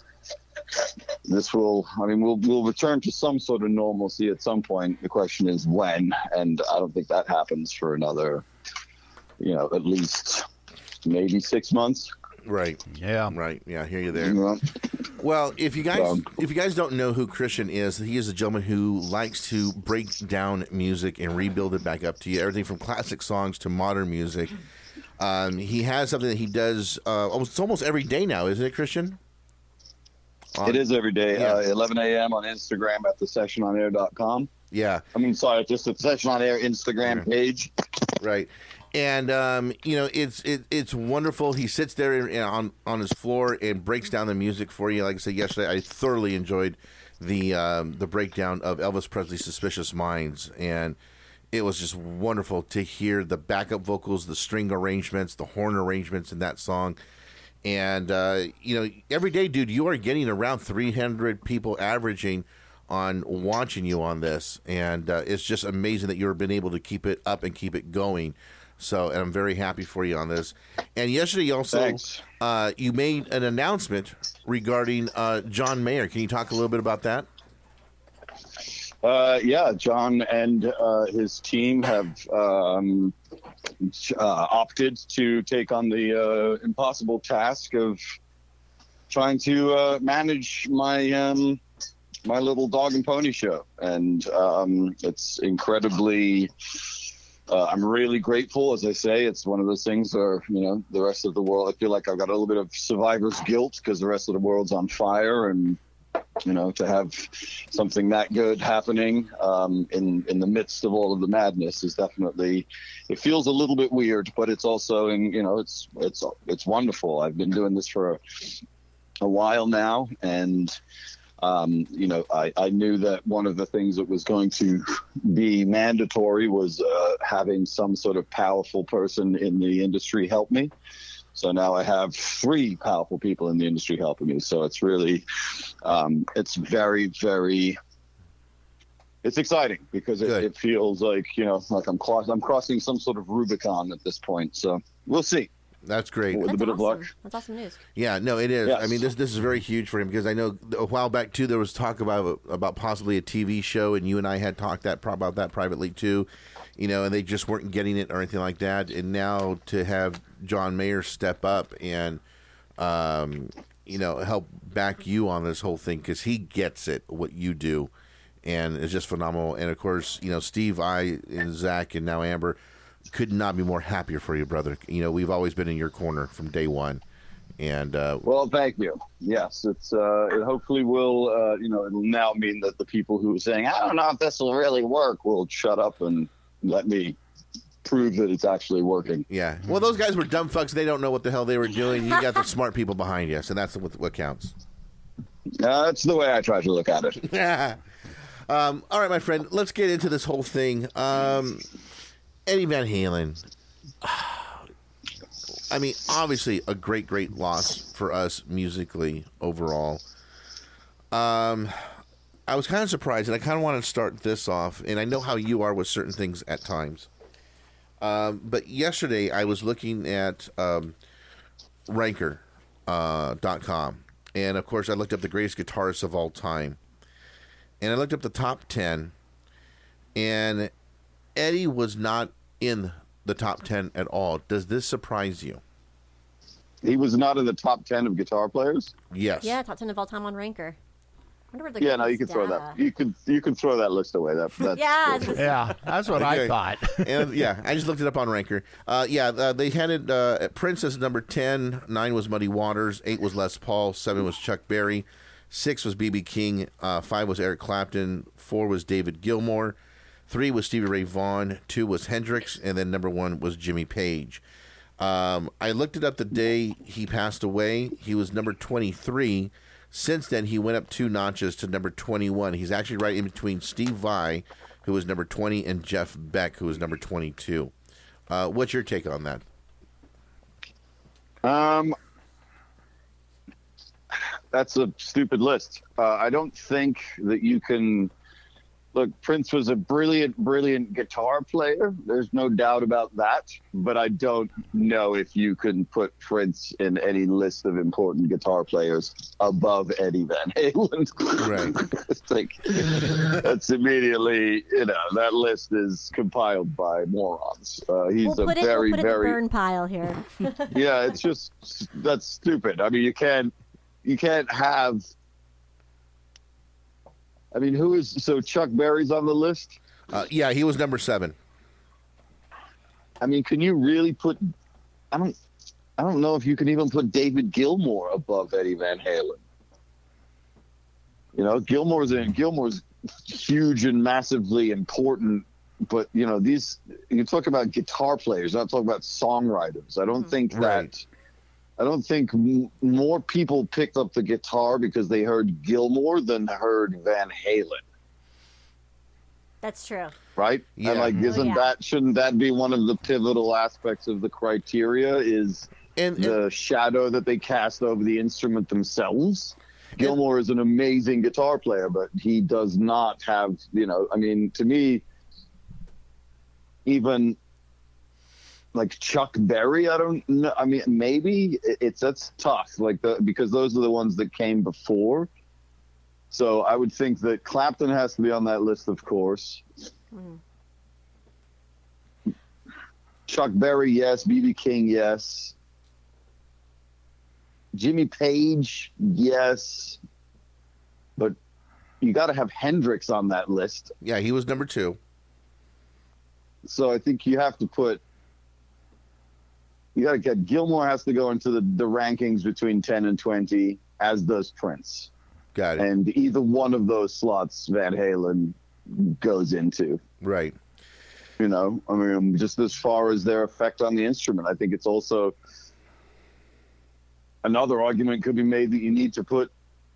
this will, I mean, we'll, we'll return to some sort of normalcy at some point. The question is when, and I don't think that happens for another, you know, at least maybe six months. Right. Yeah. Right. Yeah, I hear you there. You know? Well, if you guys Um, if you guys don't know who Christian is, he is a gentleman who likes to break down music and rebuild it back up to you. Everything from classic songs to modern music. Um, he has something that he does uh, almost it's almost every day now, isn't it, Christian? On- It is every day, Yeah. uh, eleven a.m. on Instagram at the session on air dot com. Yeah. I mean, sorry, just the Session on Air Instagram page. Right. And um, you know, it's it, it's wonderful. He sits there in, in, on on his floor and breaks down the music for you. Like I said yesterday, I thoroughly enjoyed the um, the breakdown of Elvis Presley's "Suspicious Minds," and it was just wonderful to hear the backup vocals, the string arrangements, the horn arrangements in that song. And uh, you know, every day, dude, you are getting around three hundred people averaging on watching you on this, and uh, it's just amazing that you've been able to keep it up and keep it going. So, and I'm very happy for you on this. And yesterday, you also Thanks. uh, you made an announcement regarding uh, John Mayer. Can you talk a little bit about that? Uh, yeah, John and uh, his team have um, uh, opted to take on the uh, impossible task of trying to uh, manage my um, my little dog and pony show, and um, it's incredibly. Uh, I'm really grateful. As I say, it's one of those things where, you know, the rest of the world, I feel like I've got a little bit of survivor's guilt because the rest of the world's on fire, and, you know, to have something that good happening um, in, in the midst of all of the madness is definitely, it feels a little bit weird, but it's also, in, you know, it's, it's, it's wonderful. I've been doing this for a, a while now, and Um, you know, I, I knew that one of the things that was going to be mandatory was uh, having some sort of powerful person in the industry help me. So now I have three powerful people in the industry helping me. So it's really, um, it's very, very, it's exciting because it, it feels like, you know, like I'm, cross, I'm crossing some sort of Rubicon at this point. So we'll see. That's great. With That's a bit awesome. of luck. That's awesome news. Yeah, no, it is. Yes. I mean, this this is very huge for him because I know a while back too there was talk about about possibly a T V show, and you and I had talked that about that privately too, you know, and they just weren't getting it or anything like that. And now to have John Mayer step up and um, you know, help back you on this whole thing because he gets it what you do, and it's just phenomenal. And of course, you know, Steve, I, and Zach, and now Amber. Could not be more happier for you, brother. You know, we've always been in your corner from day one. And uh, well, thank you. Yes, it's uh, it hopefully will. Uh, you know, it'll now mean that the people who are saying, "I don't know if this will really work," will shut up and let me prove that it's actually working. Yeah. Well, those guys were dumb fucks. They don't know what the hell they were doing. You got the smart people behind you, so that's what, what counts. Uh, that's the way I try to look at it. um, all right, my friend. Let's get into this whole thing. Um, Eddie Van Halen. I mean, obviously a great, great loss for us musically overall. Um, I was kind of surprised, and I kind of want to start this off, and I know how you are with certain things at times. Um, but yesterday I was looking at um, Ranker dot com, uh, and of course I looked up the greatest guitarists of all time. And I looked up the top ten, and Eddie was not in the top ten at all. Does this surprise you? He was not in the top ten of guitar players? Yes. Yeah, top ten of all time on Ranker. I wonder where the Yeah, no, you could throw that. You could you could throw that list away. That that's yeah, yeah, that's what okay. I thought. And yeah, I just looked it up on Ranker. Uh, yeah, uh, they had it uh, at Prince as number ten. Nine was Muddy Waters. Eight was Les Paul. Seven was Chuck Berry. Six was B B King. Uh, five was Eric Clapton. Four was David Gilmour. Three was Stevie Ray Vaughan. Two was Hendrix. And then number one was Jimmy Page. Um, I looked it up the day he passed away. He was number twenty-three. Since then, he went up two notches to number twenty-one. He's actually right in between Steve Vai, who was number twenty, and Jeff Beck, who was number twenty-two. Uh, what's your take on that? Um, that's a stupid list. Uh, I don't think that you can... Look, Prince was a brilliant, brilliant guitar player. There's no doubt about that. But I don't know if you can put Prince in any list of important guitar players above Eddie Van Halen. Right. It's like, that's immediately, you know, that list is compiled by morons. Uh, he's we'll a put it, very, we'll put very... it in the burn pile here. Yeah, it's just, that's stupid. I mean, you can't, you can't have... I mean, who is so Chuck Berry's on the list? Uh, yeah, he was number seven. I mean, can you really put? I don't. I don't know if you can even put David Gilmour above Eddie Van Halen. You know, Gilmour's in Gilmour's huge and massively important, but you know, these you talk about guitar players, not talking about songwriters. I don't mm-hmm. think that. Right. I don't think m- more people picked up the guitar because they heard Gilmour than heard Van Halen. That's true. Right? Yeah. And like, isn't oh, yeah. that, shouldn't that be one of the pivotal aspects of the criteria is and, the and, shadow that they cast over the instrument themselves? Gilmour is an amazing guitar player, but he does not have, you know, I mean, to me, even... like Chuck Berry, I don't know. I mean, maybe it's that's tough, like the because those are the ones that came before. So I would think that Clapton has to be on that list, of course. Mm. Chuck Berry, yes. B B King, yes. Jimmy Page, yes. But you got to have Hendrix on that list. Yeah, he was number two. So I think you have to put. You got to get Gilmour has to go into the, the rankings between ten and twenty, as does Prince. Got it. And either one of those slots Van Halen goes into. Right. You know, I mean, just as far as their effect on the instrument, I think it's also another argument could be made that you need to put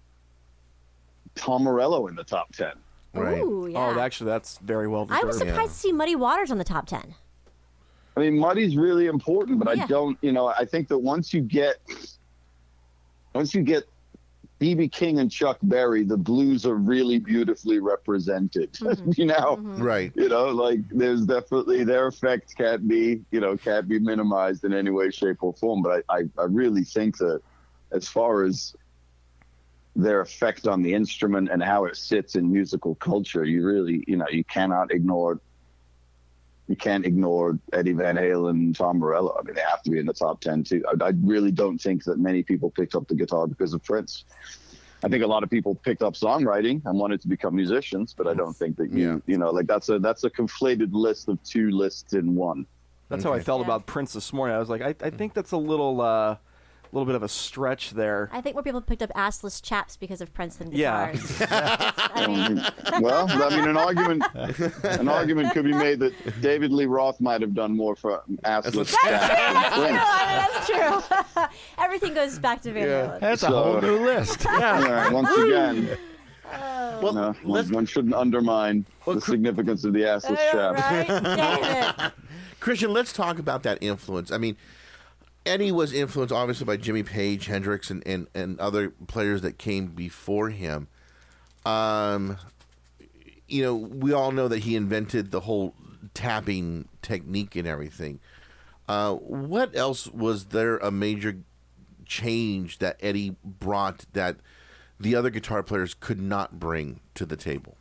Tom Morello in the top ten. Right. Ooh, yeah. Oh, actually, that's very well deserved. I was surprised yeah. to see Muddy Waters on the top ten. I mean, Muddy's really important, but Yeah. I don't, you know, I think that once you get, once you get B B King and Chuck Berry, the blues are really beautifully represented, you know? Right. You know, like there's definitely, their effect can't be, you know, can't be minimized in any way, shape or form. But I, I, I really think that as far as their effect on the instrument and how it sits in musical culture, you really, you know, you cannot ignore You can't ignore Eddie Van Halen and Tom Morello. I mean, they have to be in the top ten too. I, I really don't think that many people picked up the guitar because of Prince. I think a lot of people picked up songwriting and wanted to become musicians, but I don't think that you, Yeah. you know, like that's a that's a conflated list of two lists in one. That's how I felt Yeah. about Prince this morning. I was like, I, I think that's a little, uh, little bit of a stretch there. I think more people picked up assless chaps because of Prince than Yeah. guitars. I mean, Well, I mean, an argument an argument could be made that David Lee Roth might have done more for assless that's true. Jack than That's true. Prince. I mean, that's true. Everything goes back to Van Halen. That's a So- whole new list. Yeah. Yeah, once again, Well, no, let's, one, one shouldn't undermine Well, the Cr- significance of the assless I know, chap. right? Damn it. Christian, let's talk about that influence. I mean, Eddie was influenced obviously by Jimmy Page, Hendrix, and, and, and other players that came before him. Um, you know, we all know that he invented the whole tapping technique and everything. Uh, what else was there a major change that Eddie brought that the other guitar players could not bring to the table?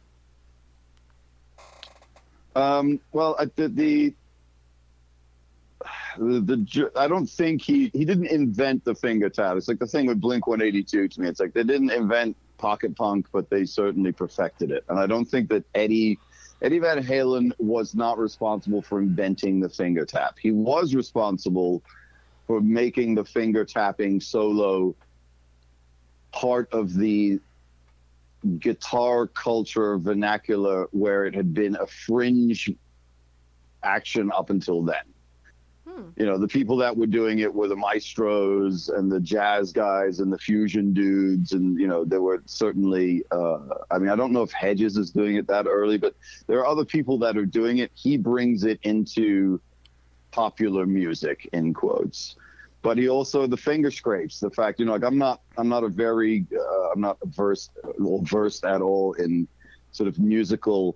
Um, well, I- the, the the the ju- I don't think he he didn't invent the finger tap. It's like the thing with Blink one eighty-two to me. It's like they didn't invent pocket punk, but they certainly perfected it. And I don't think that Eddie Eddie Van Halen was not responsible for inventing the finger tap. He was responsible for making the finger tapping solo part of the guitar culture vernacular where it had been a fringe action up until then. You know, the people that were doing it were the maestros and the jazz guys and the fusion dudes. And, you know, there were certainly, uh, I mean, I don't know if Hedges is doing it that early, but there are other people that are doing it. He brings it into popular music, in quotes. But he also, the finger scrapes, the fact, you know, like I'm not, I'm not a very, uh, I'm not versed, well, versed at all in sort of musical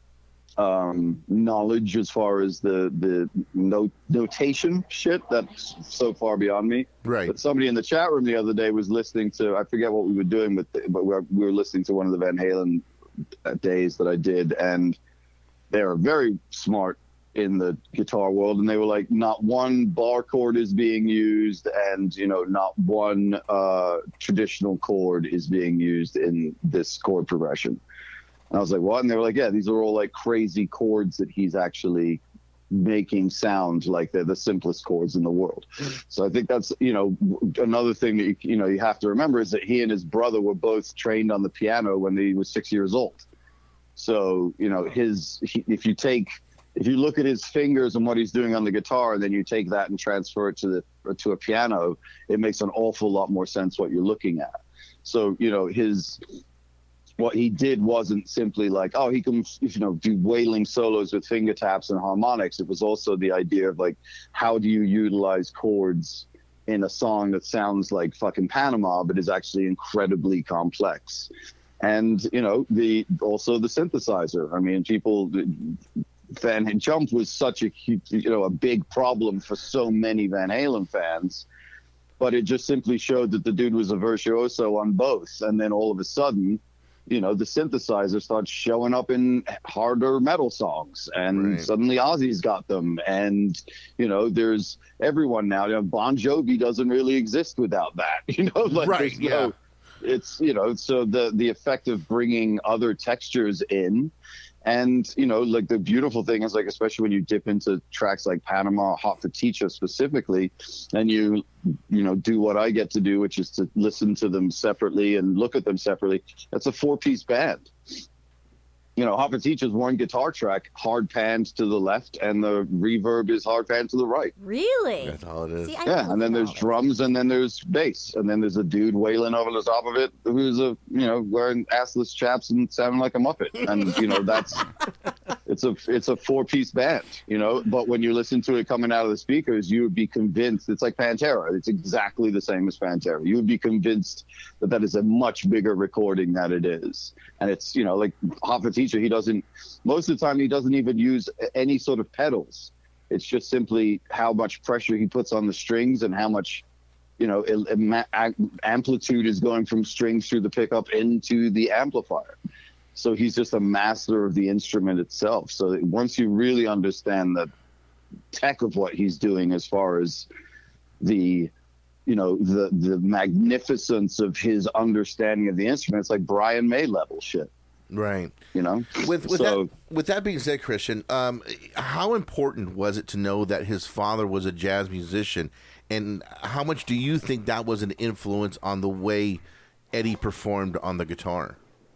um knowledge as far as the the note notation shit that's so far beyond me. Right. But somebody in the chat room the other day was listening to, I forget what we were doing, but but we were, we were listening to one of the Van Halen days that I did, and they are very smart in the guitar world, and they were like, not one bar chord is being used, and you know, not one uh traditional chord is being used in this chord progression. And I was like, what? And they were like, yeah, these are all like crazy chords that he's actually making sound like they're the simplest chords in the world. So I think that's, you know, another thing that, you, you know, you have to remember is that he and his brother were both trained on the piano when he was six years old. So, you know, his, he, if you take, if you look at his fingers and what he's doing on the guitar, and then you take that and transfer it to the, to a piano, it makes an awful lot more sense what you're looking at. So, you know, his, what he did wasn't simply like, oh, he can, you know, do wailing solos with finger taps and harmonics. It was also the idea of like, how do you utilize chords in a song that sounds like fucking Panama, but is actually incredibly complex. And, you know, the, also the synthesizer. I mean, people, Van Jump was such a, you know, a big problem for so many Van Halen fans, but it just simply showed that the dude was a virtuoso on both. And then all of a sudden, you know, the synthesizer starts showing up in harder metal songs, and Right. suddenly Ozzy's got them. And, you know, there's everyone now, you know, Bon Jovi doesn't really exist without that, you know, like, Right, there's yeah. no- it's, you know, so the, the effect of bringing other textures in. And, you know, like the beautiful thing is like, especially when you dip into tracks like Panama, Hot for Teacher specifically, and you, you know, do what I get to do, which is to listen to them separately and look at them separately. That's a four piece band. You know, Hot for Teacher is one guitar track, hard panned to the left, and the reverb is hard panned to the right. Really? That's all it is. See, I Yeah, know and then all there's this. drums, and then there's bass, and then there's a dude wailing over the top of it who's a, you know, wearing assless chaps and sounding like a Muppet, and you know that's it's a it's a four piece band, you know. But when you listen to it coming out of the speakers, you would be convinced it's like Pantera. It's exactly the same as Pantera. You would be convinced that that is a much bigger recording than it is. And it's, you know, like Hot for Teacher, he doesn't most of the time he doesn't even use any sort of pedals. It's just simply how much pressure he puts on the strings and how much, you know, it, it, amplitude is going from strings through the pickup into the amplifier. So he's just a master of the instrument itself. So once you really understand the tech of what he's doing as far as the, you know, the the magnificence of his understanding of the instrument, it's like Brian May level shit. Right. You know? With with, so, that, with that being said, Christian, um, how important was it to know that his father was a jazz musician? And how much do you think that was an influence on the way Eddie performed on the guitar?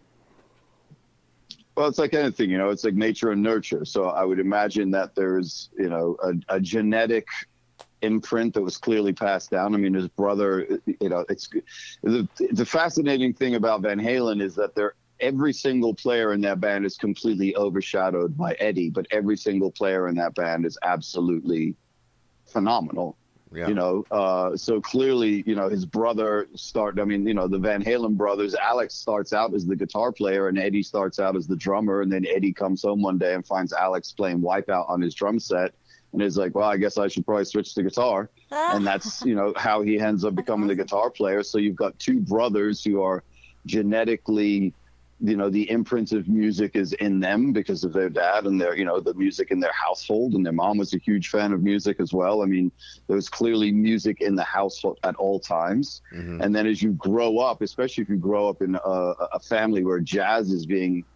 Well, it's like anything, you know, it's like nature and nurture. So I would imagine that there's, you know, a, a genetic imprint that was clearly passed down. I mean, his brother, you know, it's the, the fascinating thing about Van Halen is that they're, every single player in that band is completely overshadowed by Eddie, but every single player in that band is absolutely phenomenal. Yeah. You know, uh, so clearly, you know, his brother started, I mean, you know, the Van Halen brothers, Alex starts out as the guitar player and Eddie starts out as the drummer. And then Eddie comes home one day and finds Alex playing Wipeout on his drum set and is like, well, I guess I should probably switch to guitar. And that's, you know, how he ends up becoming the guitar player. So you've got two brothers who are genetically, you know, the imprint of music is in them because of their dad and their, you know, the music in their household. And their mom was a huge fan of music as well. I mean, there was clearly music in the household at all times. Mm-hmm. And then as you grow up, especially if you grow up in a, a family where jazz is being,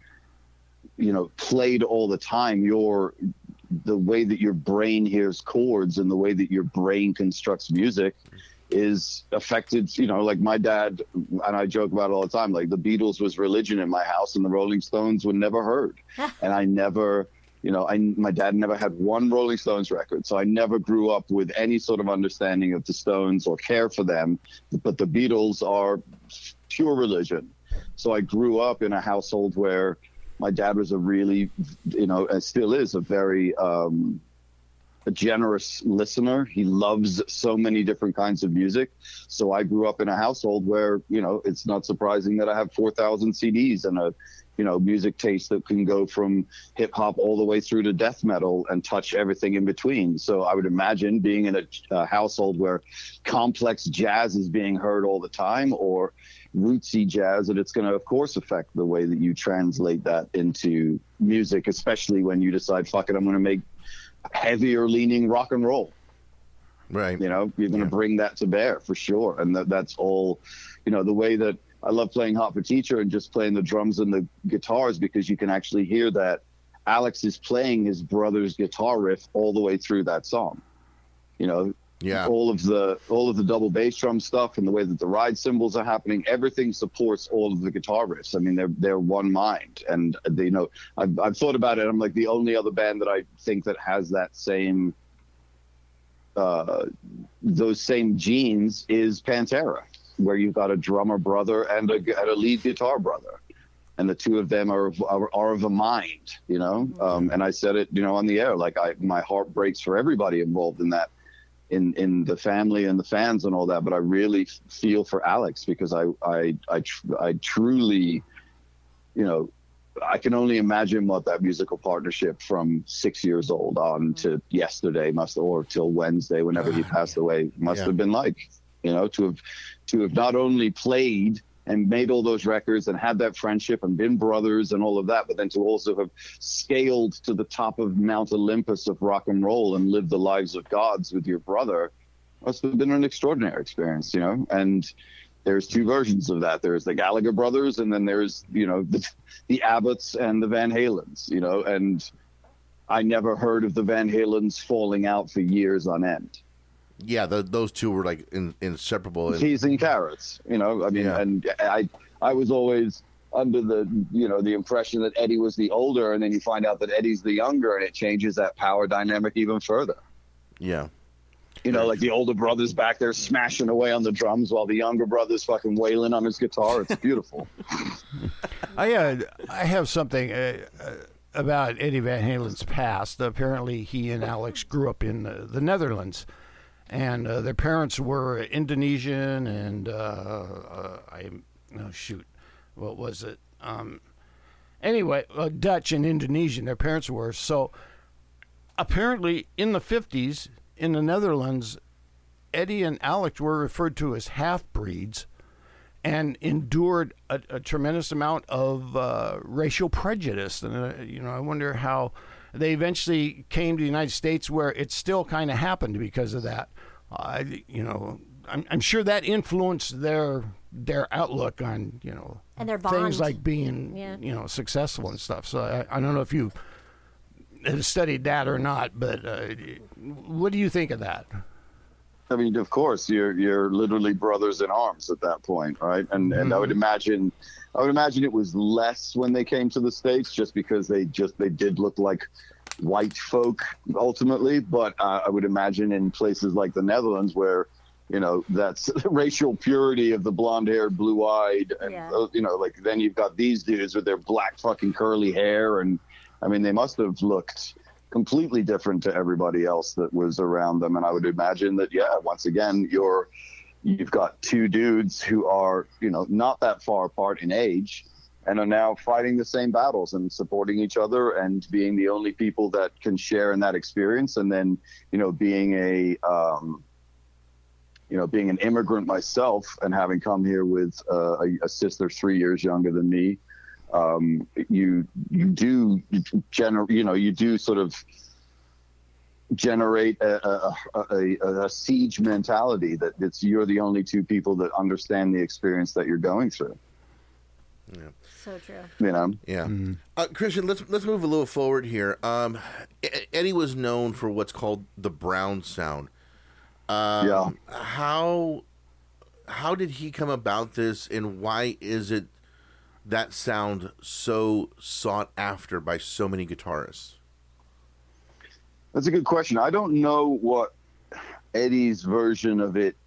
you know, played all the time, your the way that your brain hears chords and the way that your brain constructs music is affected, you know, like my dad, and I joke about it all the time, like the Beatles was religion in my house and the Rolling Stones were never heard. And I never, you know, I, my dad never had one Rolling Stones record. So I never grew up with any sort of understanding of the Stones or care for them, but the Beatles are pure religion. So I grew up in a household where my dad was a really, you know, and still is a very, um, a generous listener. He loves so many different kinds of music. So I grew up in a household where, you know, it's not surprising that I have four thousand C Ds and a, you know, music taste that can go from hip hop all the way through to death metal and touch everything in between. So I would imagine being in a, a household where complex jazz is being heard all the time or rootsy jazz, and it's going to, of course, affect the way that you translate that into music, especially when you decide, fuck it, I'm going to make heavier leaning rock and roll. Right. You know, you're going to yeah. bring that to bear for sure. And that, that's all, you know, the way that I love playing Hot for Teacher and just playing the drums and the guitars, because you can actually hear that Alex is playing his brother's guitar riff all the way through that song. You know, yeah, all of the all of the double bass drum stuff and the way that the ride cymbals are happening, everything supports all of the guitar riffs. I mean, they're they're one mind, and they, you know, I've I've thought about it. I'm like, the only other band that I think that has that same uh, those same genes is Pantera, where you've got a drummer brother and a, and a lead guitar brother, and the two of them are are, are of a mind, you know. Um, and I said it, you know, on the air, like I my heart breaks for everybody involved in that. in in the family and the fans and all that, but I really feel for Alex, because I I I, tr- I truly, you know, I can only imagine what that musical partnership from six years old on to yesterday must, or till Wednesday, whenever he passed away, must yeah. have been like, you know, to have to have not only played and made all those records and had that friendship and been brothers and all of that, but then to also have scaled to the top of Mount Olympus of rock and roll and lived the lives of gods with your brother must have been an extraordinary experience, you know. And there's two versions of that. There's the Gallagher brothers, and then there's, you know, the, the Abbotts and the Van Halens, you know. And I never heard of the Van Halens falling out for years on end. Yeah, the, those two were like in, inseparable. Peas and carrots, you know. I mean, yeah. and I, I was always under the, you know, the impression that Eddie was the older, and then you find out that Eddie's the younger, and it changes that power dynamic even further. Yeah. You know, like the older brother's back there smashing away on the drums while the younger brother's fucking wailing on his guitar. It's beautiful. I uh, I have something. Uh, uh, about Eddie Van Halen's past. Apparently, he and Alex grew up in the, the Netherlands, and uh, their parents were Indonesian and uh, uh, I oh shoot, what was it? Um, anyway, uh, Dutch and Indonesian. Their parents were so. Apparently, in the fifties in the Netherlands, Eddie and Alex were referred to as half breeds, and endured a, a tremendous amount of uh, racial prejudice. And, uh, you know, I wonder how they eventually came to the United States, where it still kind of happened because of that. Uh, you know, I'm, I'm sure that influenced their their outlook on, you know, and their things bond. like being, Yeah. you know, successful and stuff. So I, I don't know if you have studied that or not, but uh, what do you think of that? I mean, of course, you're you're literally brothers in arms at that point, right? And and I would imagine, I would imagine it was less when they came to the States, just because they just they did look like white folk ultimately. But uh, I would imagine in places like the Netherlands, where, you know, that's racial purity of the blonde-haired, blue-eyed, and Yeah. uh, you know, like then you've got these dudes with their black fucking curly hair, and I mean, they must have looked completely different to everybody else that was around them. And I would imagine that, yeah, once again, you're, you've got two dudes who are, you know, not that far apart in age, and are now fighting the same battles and supporting each other and being the only people that can share in that experience. And then, you know, being a, um, you know, being an immigrant myself and having come here with uh, a, a sister three years younger than me, Um, you you do gener you know you do sort of generate a a, a, a, a siege mentality that it's you're the only two people that understand the experience that you're going through. Yeah. So true. You know. Yeah, uh, Christian. Let's let's move a little forward here. Um, Eddie was known for what's called the Brown sound. Um, Yeah. How how did he come about this, and why is it that sound so sought after by so many guitarists? That's a good question. I don't know what Eddie's version of it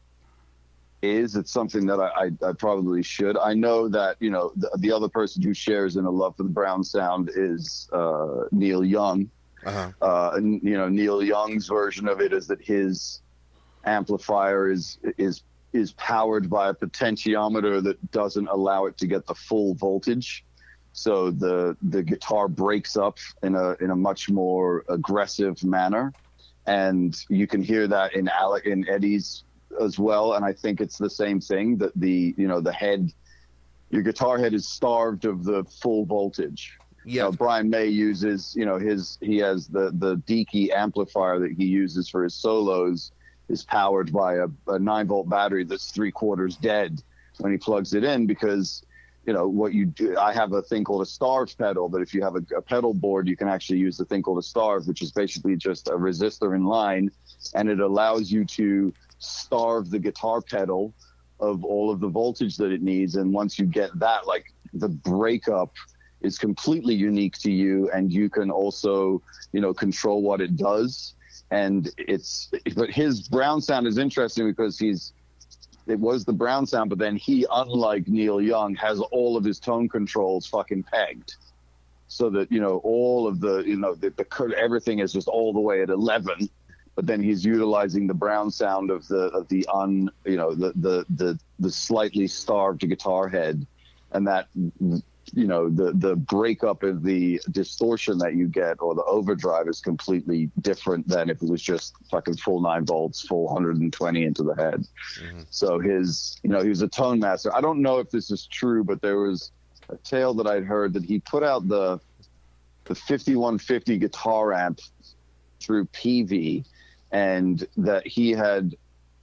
is. It's something that I, I, I probably should. I know that, you know, the, the other person who shares in a love for the Brown sound is uh, Neil Young. Uh-huh. Uh, and, you know, Neil Young's version of it is that his amplifier is is is powered by a potentiometer that doesn't allow it to get the full voltage. So the the guitar breaks up in a in a much more aggressive manner, and you can hear that in Alec in Eddie's as well. And I think it's the same thing, that the you know the head, your guitar head is starved of the full voltage. Yeah. You know, Brian May uses you know his he has the the Deaky amplifier that he uses for his solos is powered by a, a nine volt battery that's three quarters dead when he plugs it in, because you know what you do. I have a thing called a starved pedal, but if you have a, a pedal board, you can actually use the thing called a starve, which is basically just a resistor in line, and it allows you to starve the guitar pedal of all of the voltage that it needs. And once you get that, like, the breakup is completely unique to you, and you can also, you know, control what it does. And it's, but his Brown sound is interesting because he's, it was the Brown sound, but then he, unlike Neil Young, has all of his tone controls fucking pegged, so that, you know, all of the, you know, the, the everything is just all the way at eleven, but then he's utilizing the Brown sound of the, of the un, you know, the, the, the, the slightly starved guitar head, and that, you know, the, the breakup of the distortion that you get, or the overdrive, is completely different than if it was just fucking full nine volts, full one hundred twenty into the head. Mm-hmm. So his, you know, he was a tone master. I don't know if this is true, but there was a tale that I'd heard that he put out the, the fifty-one fifty guitar amp through P V, and that he had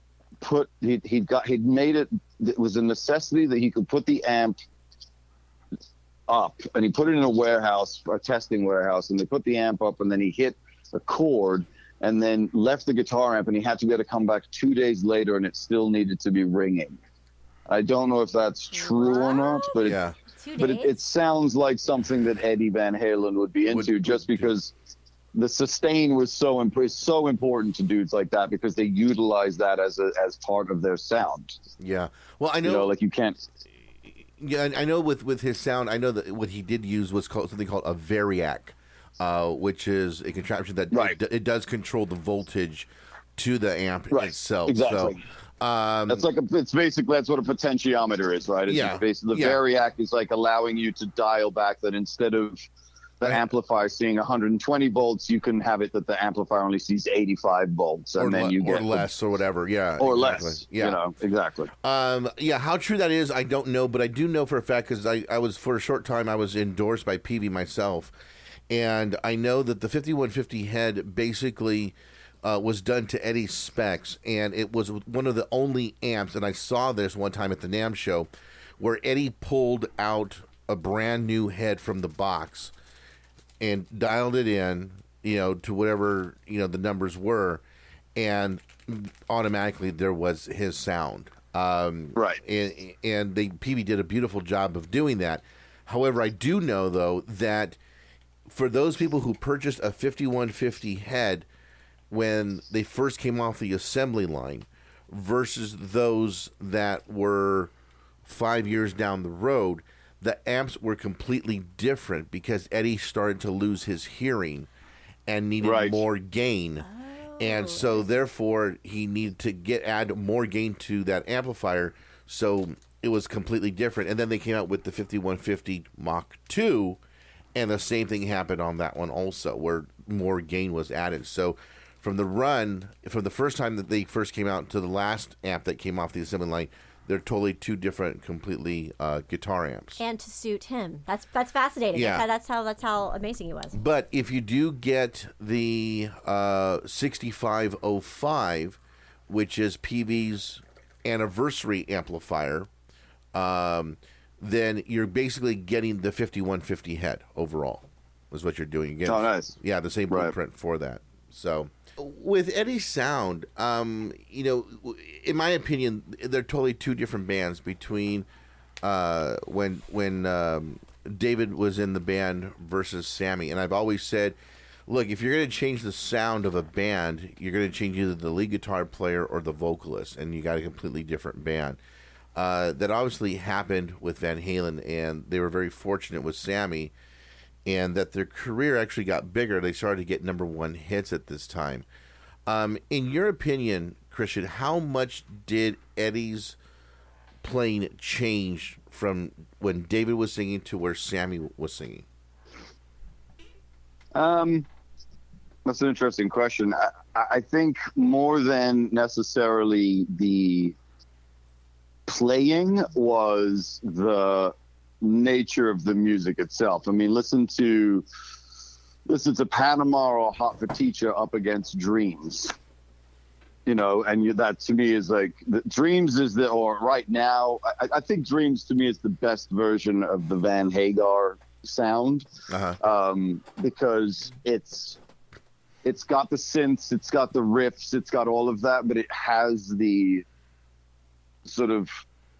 put, he, he'd got, he'd made it, it was a necessity that he could put the amp up, and he put it in a warehouse, a testing warehouse, and they put the amp up, and then he hit a chord and then left the guitar amp, and he had to be able to come back two days later, and it still needed to be ringing. I don't know if that's true What? or not, but it, Yeah. Two but it, days? it sounds like something that Eddie Van Halen would be into, Would- just would do. because the sustain was so imp- is so important to dudes like that, because they utilize that as a, as part of their sound. Yeah. Well, I know. You know, like you can't. Yeah, I I know with, with his sound, I know that what he did use was called something called a variac, uh, which is a contraption that Right. it, it does control the voltage to the amp Right. itself. Exactly. So, um, That's like a, it's basically that's what a potentiometer is, right? It's Yeah. basically the Yeah. Variac is like allowing you to dial back that instead of the Right. amplifier seeing one hundred twenty volts, you can have it that the amplifier only sees eighty-five volts, and or, then le- you or get less or whatever. Yeah. or exactly. less. Yeah. You know, exactly. Um, yeah, how true that is, I don't know, but I do know for a fact because I, I was, for a short time, I was endorsed by P V myself, and I know that the fifty-one fifty head basically uh, was done to Eddie's specs, and it was one of the only amps, and I saw this one time at the NAMM show, where Eddie pulled out a brand new head from the box and dialed it in, you know, to whatever, you know, the numbers were, and automatically there was his sound. Um, Right. And, and they, P V did a beautiful job of doing that. However, I do know, though, that for those people who purchased a fifty-one fifty head when they first came off the assembly line versus those that were five years down the road, the amps were completely different because Eddie started to lose his hearing and needed Right. more gain. And so, therefore, he needed to get add more gain to that amplifier. So it was completely different. And then they came out with the fifty-one fifty Mach two, and the same thing happened on that one also, where more gain was added. So from the run, from the first time that they first came out to the last amp that came off the assembly line, they're totally two different, completely uh, guitar amps. And to suit him. That's that's fascinating. Yeah. That's, how, that's how that's how amazing he was. But if you do get the uh, sixty-five oh five, which is P V's anniversary amplifier, um, then you're basically getting the fifty-one fifty head overall, is what you're doing. Again, Oh, nice. Yeah, the same Right. blueprint for that. So with Eddie's sound, um, you know, in my opinion, they're totally two different bands between uh, when when um, David was in the band versus Sammy. And I've always said, look, if you're going to change the sound of a band, you're going to change either the lead guitar player or the vocalist, and you got a completely different band. Uh, that obviously happened with Van Halen, and they were very fortunate with Sammy, and that their career actually got bigger. They started to get number one hits at this time. Um, in your opinion, Christian, how much did Eddie's playing change from when David was singing to where Sammy was singing? Um, that's an interesting question. I, I think more than necessarily the playing was the nature of the music itself. I mean, listen to listen to Panama or Hot for Teacher up against Dreams. You know, and you, that to me is like the, Dreams is the or right now. I, I think Dreams to me is the best version of the Van Hagar sound, Uh-huh. um, because it's it's got the synths, it's got the riffs, it's got all of that, but it has the sort of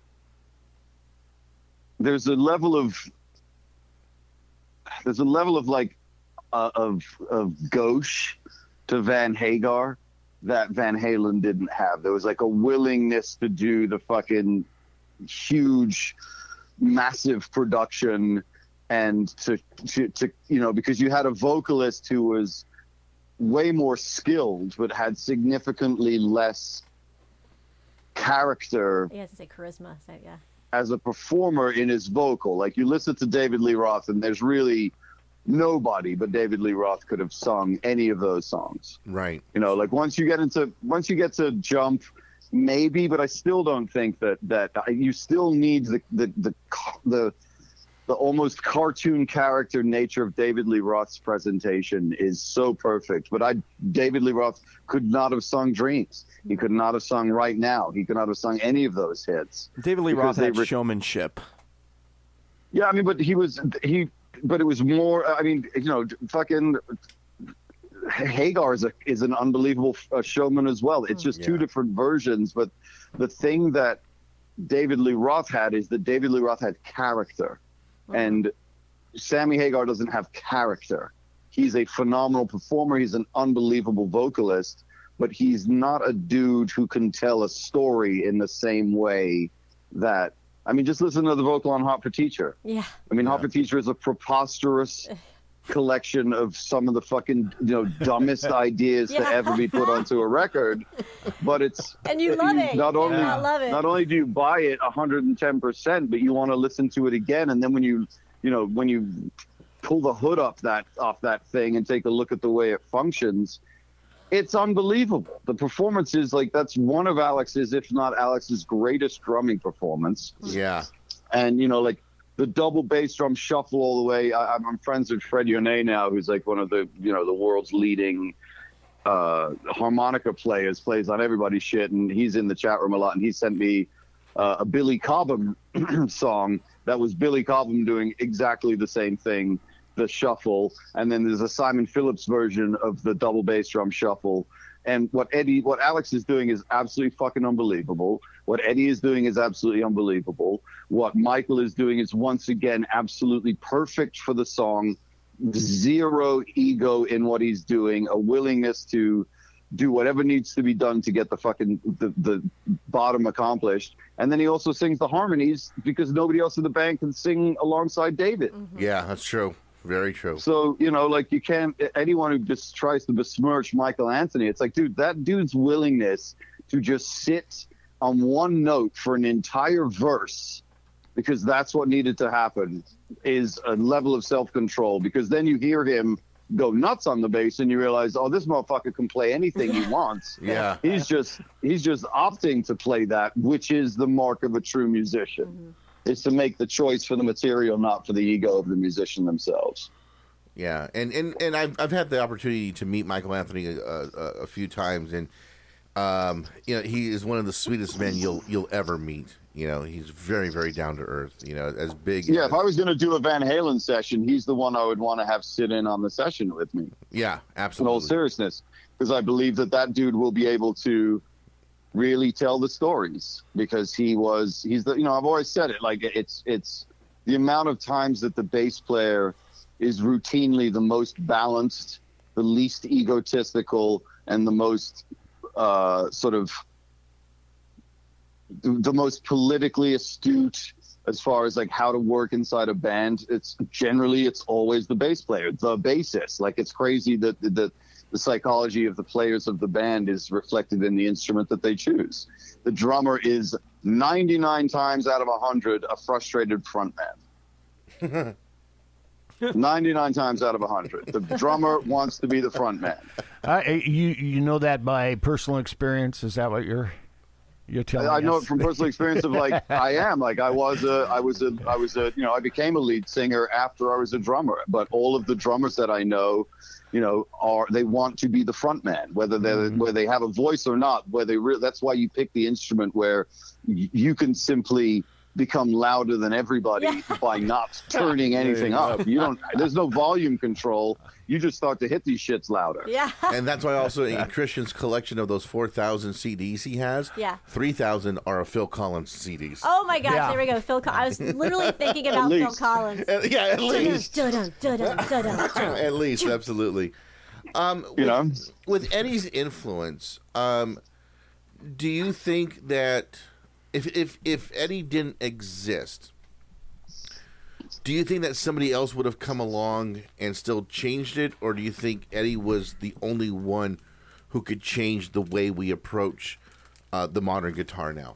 there's a level of there's a level of like uh, of of gauche to Van Hagar that Van Halen didn't have. There was like a willingness to do the fucking huge, massive production, and to, to, to you know, because you had a vocalist who was way more skilled, but had significantly less character He has to say charisma. So yeah. as a performer in his vocal. Like you listen to David Lee Roth, and there's really nobody but David Lee Roth could have sung any of those songs. Right. You know, like once you get into once you get to Jump, maybe, but I still don't think that that you still need the the the the, the almost cartoon character nature of David Lee Roth's presentation is so perfect. But I David Lee Roth could not have sung Dreams. He could not have sung Right Now. He could not have sung any of those hits. David Lee Because Roth they had re- showmanship. Yeah, I mean, but he was he, but it was more. I mean, you know, fucking Hagar is a is an unbelievable uh, showman as well. It's just two Yeah. different versions, but the thing that David Lee Roth had is that David Lee Roth had character, and Sammy Hagar doesn't have character. He's a phenomenal performer. He's an unbelievable vocalist, but he's not a dude who can tell a story in the same way that. I mean, just listen to the vocal on Hot for Teacher. Yeah. I mean, Hot for Teacher is a preposterous collection of some of the fucking, you know, dumbest ideas Yeah. to ever be put onto a record. But it's And you love it. Not only I love it. not only do you buy it one hundred ten percent, but you want to listen to it again. And then when you, you know, when you pull the hood up that off that thing and take a look at the way it functions, it's unbelievable. The performance is like, that's one of Alex's, if not Alex's greatest drumming performance. Yeah. And, you know, like the double bass drum shuffle all the way. I, I'm friends with Fred Yonay now, who's like one of the, you know, the world's leading uh, harmonica players, plays on everybody's shit. And he's in the chat room a lot. And he sent me uh, a Billy Cobham song that was Billy Cobham doing exactly the same thing, the shuffle. And then there's a Simon Phillips version of the double bass drum shuffle. And what Eddie, what Alex is doing is absolutely fucking unbelievable. What Eddie is doing is absolutely unbelievable. What Michael is doing is once again absolutely perfect for the song. Zero ego in what he's doing, a willingness to do whatever needs to be done to get the fucking the, the bottom accomplished. And then he also sings the harmonies because nobody else in the band can sing alongside David. Yeah, that's true. Very true. So, you know, like you can't, anyone who just tries to besmirch Michael Anthony, it's like, dude, that dude's willingness to just sit on one note for an entire verse, because that's what needed to happen, is a level of self-control. Because then you hear him go nuts on the bass and you realize, oh, this motherfucker can play anything he wants. Yeah. He's just, he's just opting to play that, which is the mark of a true musician. Mm-hmm. Is to make the choice for the material, not for the ego of the musician themselves. Yeah, and, and, and I've I've had the opportunity to meet Michael Anthony a, a, a few times, and um, you know, he is one of the sweetest men you'll you'll ever meet. You know, he's very very down to earth. You know, as big. Yeah, as, if I was going to do a Van Halen session, he's the one I would want to have sit in on the session with me. Yeah, In absolutely. all seriousness, because I believe that that dude will be able to really tell the stories, because he was he's the you know I've always said it, like it's it's the amount of times that the bass player is routinely the most balanced, the least egotistical, and the most uh sort of the most politically astute as far as like how to work inside a band. It's generally it's always the bass player, the bassist. Like, it's crazy that the the psychology of the players of the band is reflected in the instrument that they choose. The drummer is ninety-nine times out of one hundred a frustrated frontman. ninety-nine times out of one hundred. The drummer wants to be the frontman. Uh, you you know that by personal experience? Is that what you're you're telling I, I know us? it from personal experience of like I am like I was a I was a I was a you know I became a lead singer after I was a drummer. But all of the drummers that I know, you know, are they want to be the front man, whether they mm-hmm. whether they have a voice or not. Where they re- that's why you pick the instrument where y- you can simply become louder than everybody Yeah. by not turning anything up. You don't. There's no volume control. You just start to hit these shits louder. Yeah. And that's why also in Christian's collection of those four thousand C Ds he has, Yeah. three thousand are Phil Collins C Ds. Oh my gosh, Yeah. there we go. Phil Collins. I was literally thinking about Phil least. Collins. Uh, yeah, at least. Dun-dun, dun-dun, dun-dun, dun-dun. At least, absolutely. Um, You with, know? with Eddie's influence, um, do you think that if if if Eddie didn't exist, do you think that somebody else would have come along and still changed it, or do you think Eddie was the only one who could change the way we approach uh, the modern guitar now?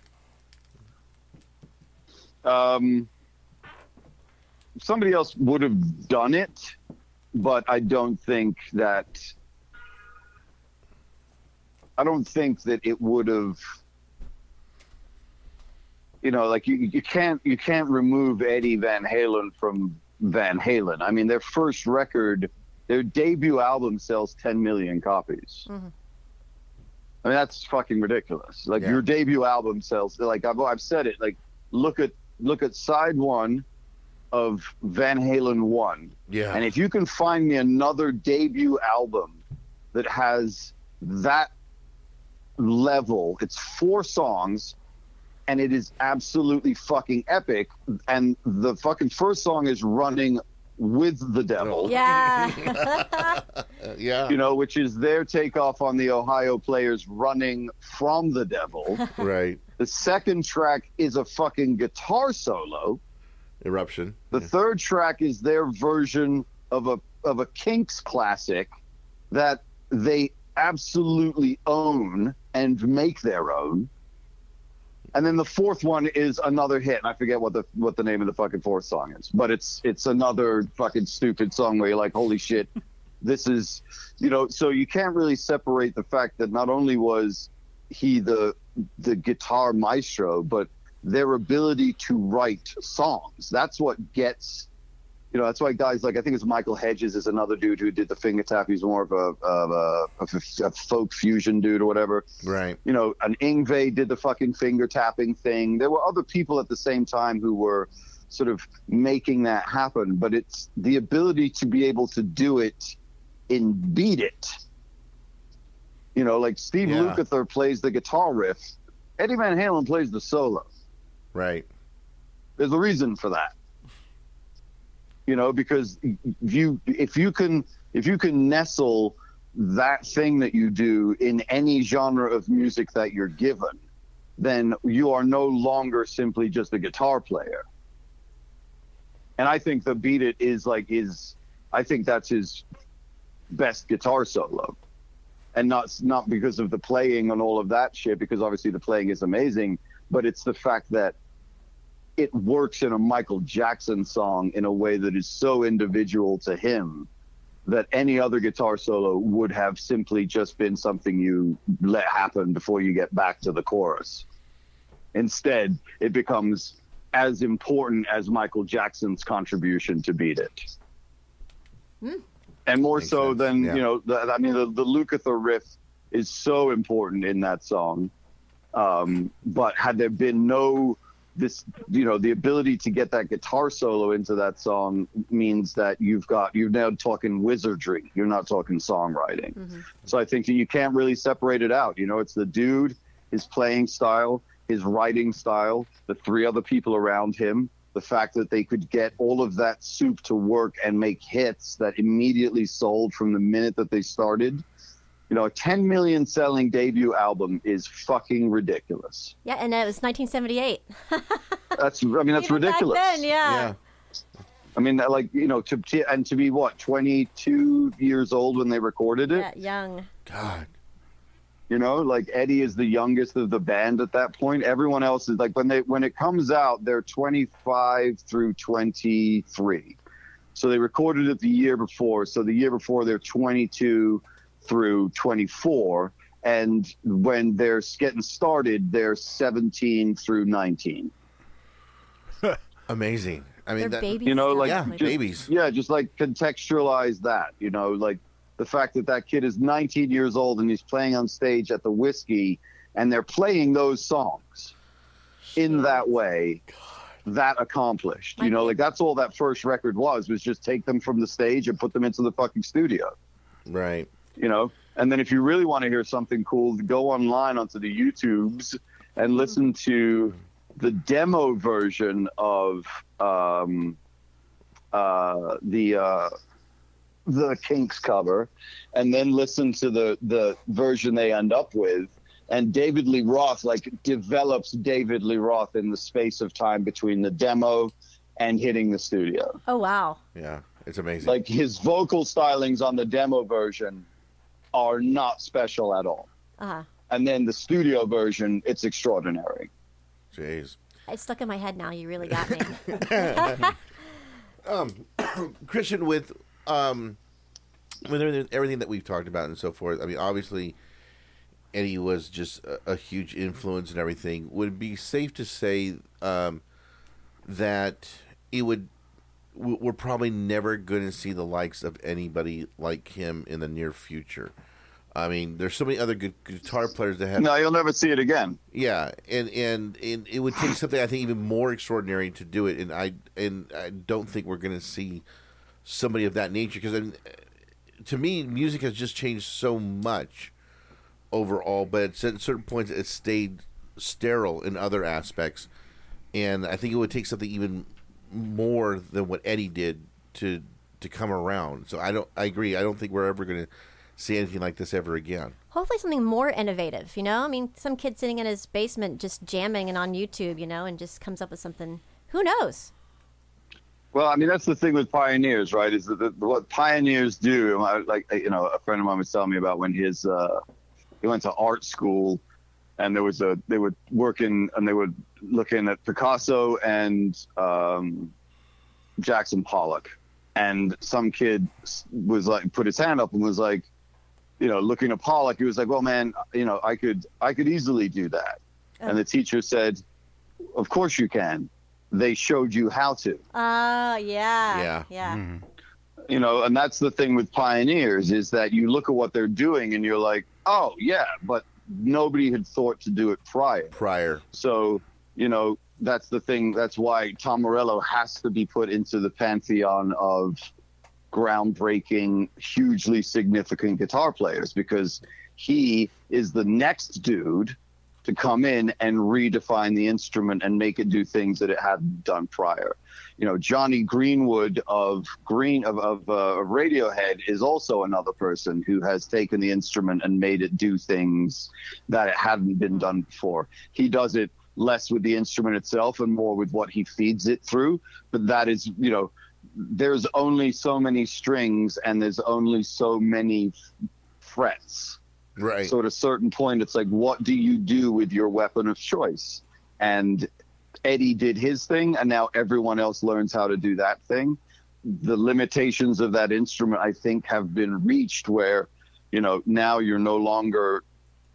Um, somebody else would have done it, but I don't think that. I don't think that it would have. You know, like you, you can't you can't remove Eddie Van Halen from Van Halen. I mean, their first record, their debut album sells ten million copies. Mm-hmm. I mean, that's fucking ridiculous. Like Yeah. your debut album sells. Like I've I've said it. Like look at look at side one of Van Halen one. Yeah. And if you can find me another debut album that has that level, it's four songs. And it is absolutely fucking epic. And the fucking first song is Running with the Devil, Yeah. Uh, yeah. you know, which is their takeoff on the Ohio Players' Running from the Devil. Right. The second track is a fucking guitar solo. Eruption. The third track is their version of a of a Kinks classic that they absolutely own and make their own. And then the fourth one is another hit, and I forget what the what the name of the fucking fourth song is, but it's it's another fucking stupid song where you're like, holy shit, this is, you know. So you can't really separate the fact that not only was he the the guitar maestro, but their ability to write songs. That's what gets, you know, that's why guys like, I think it's Michael Hedges is another dude who did the finger tap. He's more of a of a, of a, a folk fusion dude or whatever. Right. You know, an Yngwie did the fucking finger tapping thing. There were other people at the same time who were sort of making that happen, but it's the ability to be able to do it in Beat It. You know, like Steve Yeah. Lukather plays the guitar riff. Eddie Van Halen plays the solo. Right. There's a reason for that. You know, because you if you can if you can nestle that thing that you do in any genre of music that you're given, then you are no longer simply just a guitar player. And I think the Beat It is like is I think that's his best guitar solo. And not not because of the playing and all of that shit, because obviously the playing is amazing, but it's the fact that it works in a Michael Jackson song in a way that is so individual to him that any other guitar solo would have simply just been something you let happen before you get back to the chorus. Instead, it becomes as important as Michael Jackson's contribution to Beat It. Hmm. And more Makes so sense. than, Yeah. you know, the, I mean, the, the Lukather riff is so important in that song. Um, but had there been no, this, you know, the ability to get that guitar solo into that song means that you've got, you're now talking wizardry. You're not talking songwriting. Mm-hmm. So I think that you can't really separate it out. You know, it's the dude, his playing style, his writing style, the three other people around him, the fact that they could get all of that soup to work and make hits that immediately sold from the minute that they started. You know, a ten million selling debut album is fucking ridiculous. Yeah, and it was nineteen seventy-eight. That's, I mean, that's Even back ridiculous. then, yeah. I mean, like, you know, to, to and to be what, twenty-two years old when they recorded it. Yeah, young. God. You know, like Eddie is the youngest of the band at that point. Everyone else is like, when they when it comes out, they're twenty-five through twenty-three. So they recorded it the year before. So the year before, they're twenty-two through twenty-four. And when they're getting started, they're seventeen through nineteen. Amazing. I mean, They're that, babies. You know, still. like, yeah, Like, just- babies. Yeah, just like contextualize that, you know, like the fact that that kid is nineteen years old and he's playing on stage at the Whiskey and they're playing those songs in that way, that accomplished. You know, like that's all that first record was, was just take them from the stage and put them into the fucking studio, Right. you know? And then if you really want to hear something cool, go online onto the YouTubes and listen to the demo version of um, uh, the uh, the Kinks cover, and then listen to the the version they end up with. And David Lee Roth like develops David Lee Roth in the space of time between the demo and hitting the studio. Oh, wow. Yeah. It's amazing. Like his vocal stylings on the demo version are not special at all. Uh-huh. And then the studio version, it's extraordinary. Jeez. It's stuck in my head now. You really got me. Christian, with um, with everything, everything that we've talked about and so forth, I mean, obviously, Eddie was just a, a huge influence and everything. Would it be safe to say um, that it would w- we're probably never going to see the likes of anybody like him in the near future? I mean, there's so many other good guitar players that have. No, you'll never see it again. Yeah, and, and and it would take something I think even more extraordinary to do it, and I and I don't think we're going to see somebody of that nature because I mean, to me, music has just changed so much overall, but at certain points it stayed sterile in other aspects, and I think it would take something even more than what Eddie did to to come around. So I don't. I agree. I don't think we're ever going to see anything like this ever again. Hopefully something more innovative, you know? I mean, some kid sitting in his basement just jamming and on YouTube, you know, and just comes up with something. Who knows? Well, I mean, that's the thing with pioneers, right? Is that the, what pioneers do? Like, you know, a friend of mine was telling me about when his uh, he went to art school, and there was a they were working and they were looking at Picasso and um, Jackson Pollock, and some kid was like put his hand up and was like, you know, looking at Pollock, he was like, well, man, you know, I could I could easily do that, oh. And the teacher said, of course you can. They showed you how to. Oh, uh, yeah. Yeah. Yeah. Mm-hmm. You know, and that's the thing with pioneers is that you look at what they're doing and you're like, oh, yeah, but nobody had thought to do it prior. Prior. So, you know, that's the thing. That's why Tom Morello has to be put into the pantheon of groundbreaking, hugely significant guitar players, because he is the next dude to come in and redefine the instrument and make it do things that it hadn't done prior. You know, Johnny Greenwood of Green of, of uh, Radiohead is also another person who has taken the instrument and made it do things that it hadn't been done before. He does it less with the instrument itself and more with what he feeds it through. But that is, you know, there's only so many strings and there's only so many frets. Right. So at a certain point, it's like, what do you do with your weapon of choice? And Eddie did his thing, and now everyone else learns how to do that thing. The limitations of that instrument, I think, have been reached where, you know, now you're no longer,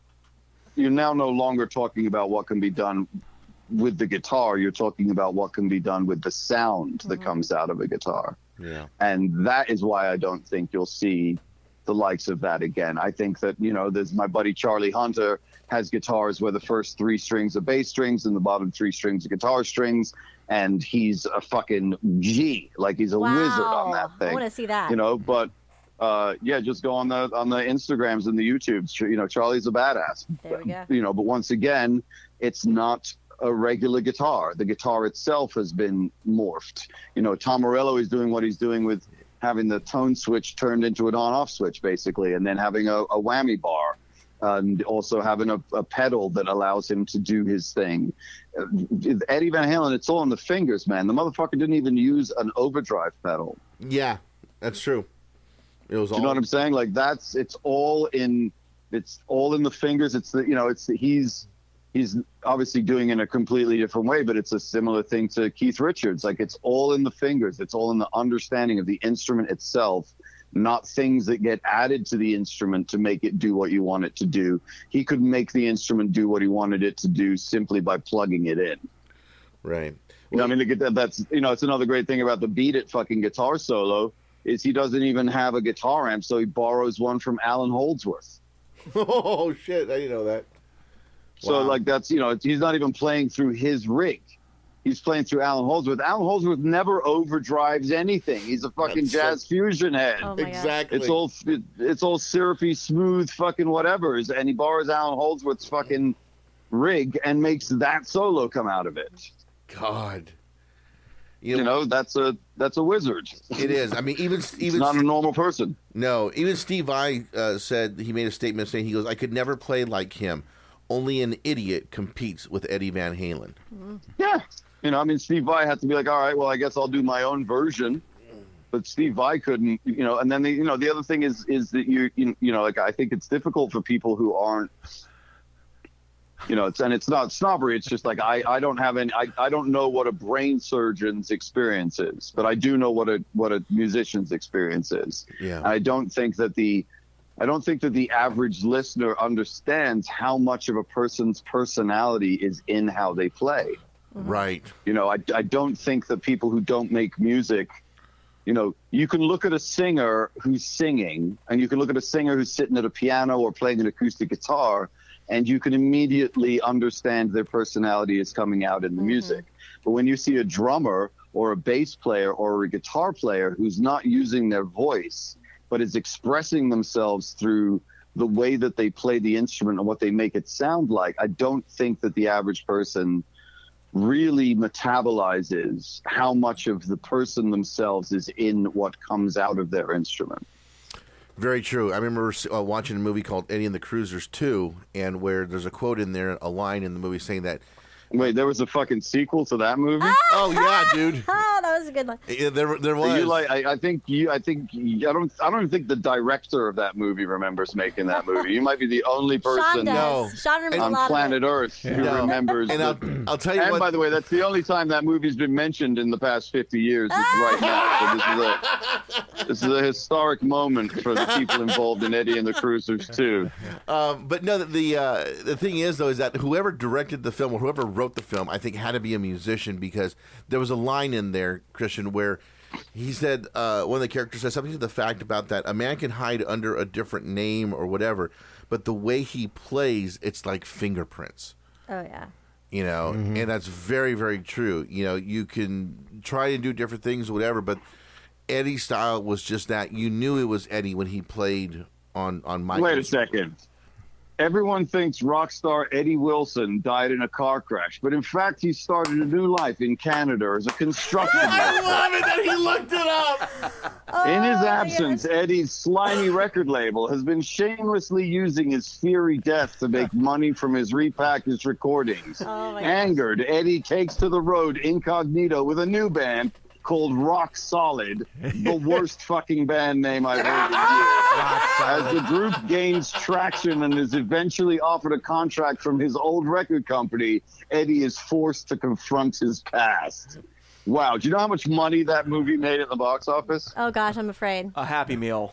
you're now no longer talking about what can be done with the guitar. You're talking about what can be done with the sound mm-hmm. that comes out of a guitar. Yeah. And that is why I don't think you'll see the likes of that again. I think that, you know, there's my buddy Charlie Hunter has guitars where the first three strings are bass strings and the bottom three strings are guitar strings, and he's a fucking G, like he's a wow. wizard on that thing. I want to see that. You know, but uh, yeah, just go on the on the Instagrams and the YouTubes. You know, Charlie's a badass. There we go. You know, but once again, it's not a regular guitar. The guitar itself has been morphed. You know, Tom Morello is doing what he's doing with having the tone switch turned into an on-off switch, basically, and then having a, a whammy bar, and also having a, a pedal that allows him to do his thing. Uh, Eddie Van Halen, it's all in the fingers, man. The motherfucker didn't even use an overdrive pedal. Yeah, that's true. It was do all... you know what I'm saying? Like that's it's all in it's all in the fingers. It's the you know it's the, he's. He's obviously doing it in a completely different way, but it's a similar thing to Keith Richards. Like it's all in the fingers. It's all in the understanding of the instrument itself, not things that get added to the instrument to make it do what you want it to do. He could make the instrument do what he wanted it to do simply by plugging it in. Right. You know, I mean, that's, you know, it's another great thing about the Beat It fucking guitar solo is he doesn't even have a guitar amp, so he borrows one from Alan Holdsworth. Oh, shit. I didn't know that. So, wow. like, that's, you know, he's not even playing through his rig. He's playing through Alan Holdsworth. Alan Holdsworth never overdrives anything. He's a fucking that's jazz so... fusion head. Oh exactly. It's all it, it's all syrupy, smooth, fucking whatever. And he borrows Alan Holdsworth's fucking rig and makes that solo come out of it. God. You know, you know that's a that's a wizard. It is. I mean, even even it's not a normal person. No, even Steve Vai uh, said he made a statement saying he goes, "I could never play like him. Only an idiot competes with Eddie Van Halen." Yeah. You know, I mean, Steve Vai had to be like, all right, well, I guess I'll do my own version. But Steve Vai couldn't, you know, and then, the, you know, the other thing is is that, you, you you know, like, I think it's difficult for people who aren't, you know, it's and it's not snobbery. It's just like, I, I don't have any, I, I don't know what a brain surgeon's experience is, but I do know what a what a musician's experience is. Yeah. I don't think that the I don't think that the average listener understands how much of a person's personality is in how they play. Right. You know, I, I don't think that people who don't make music, you know, you can look at a singer who's singing and you can look at a singer who's sitting at a piano or playing an acoustic guitar, and you can immediately understand their personality is coming out in the mm-hmm. music. But when you see a drummer or a bass player or a guitar player who's not using their voice, but is expressing themselves through the way that they play the instrument and what they make it sound like, I don't think that the average person really metabolizes how much of the person themselves is in what comes out of their instrument. Very true. I remember uh, watching a movie called Eddie and the Cruisers two, and where there's a quote in there, a line in the movie saying that... Wait, there was a fucking sequel to that movie? Oh, yeah, dude. Oh, that was a good line. Yeah, there, there was. You like? I, I think you. I think I don't. I don't even think the director of that movie remembers making that movie. You might be the only Sean person does. No. Sean remembers a on lot planet of it. Earth who No. remembers. and I'll, the- I'll tell you and what. by the way, that's the only time that movie's been mentioned in the past fifty years. Is right now. So this is a this is a historic moment for the people involved in Eddie and the Cruisers too. Um, but no, the uh, the thing is though is that whoever directed the film or whoever wrote the film, I think had to be a musician because there was a line in there, Christian, where he said uh, one of the characters said something to the fact about that a man can hide under a different name or whatever, but the way he plays, it's like fingerprints. Oh yeah. You know, and that's very, very true. You know, you can try to do different things, or whatever, but Eddie's style was just that. You knew it was Eddie when he played on on Michael. Wait a second. Everyone thinks rock star Eddie Wilson died in a car crash, but in fact, he started a new life in Canada as a construction worker. I love it that he looked it up. In his Oh, absence, Eddie's slimy record label has been shamelessly using his fiery death to make money from his repackaged recordings. Oh my Angered, Eddie takes to the road incognito with a new band called Rock Solid, the worst fucking band name I've heard in years. As the group gains traction and is eventually offered a contract from his old record company, Eddie is forced to confront his past. Wow, do you know how much money that movie made at the box office? Oh gosh, I'm afraid. A Happy Meal.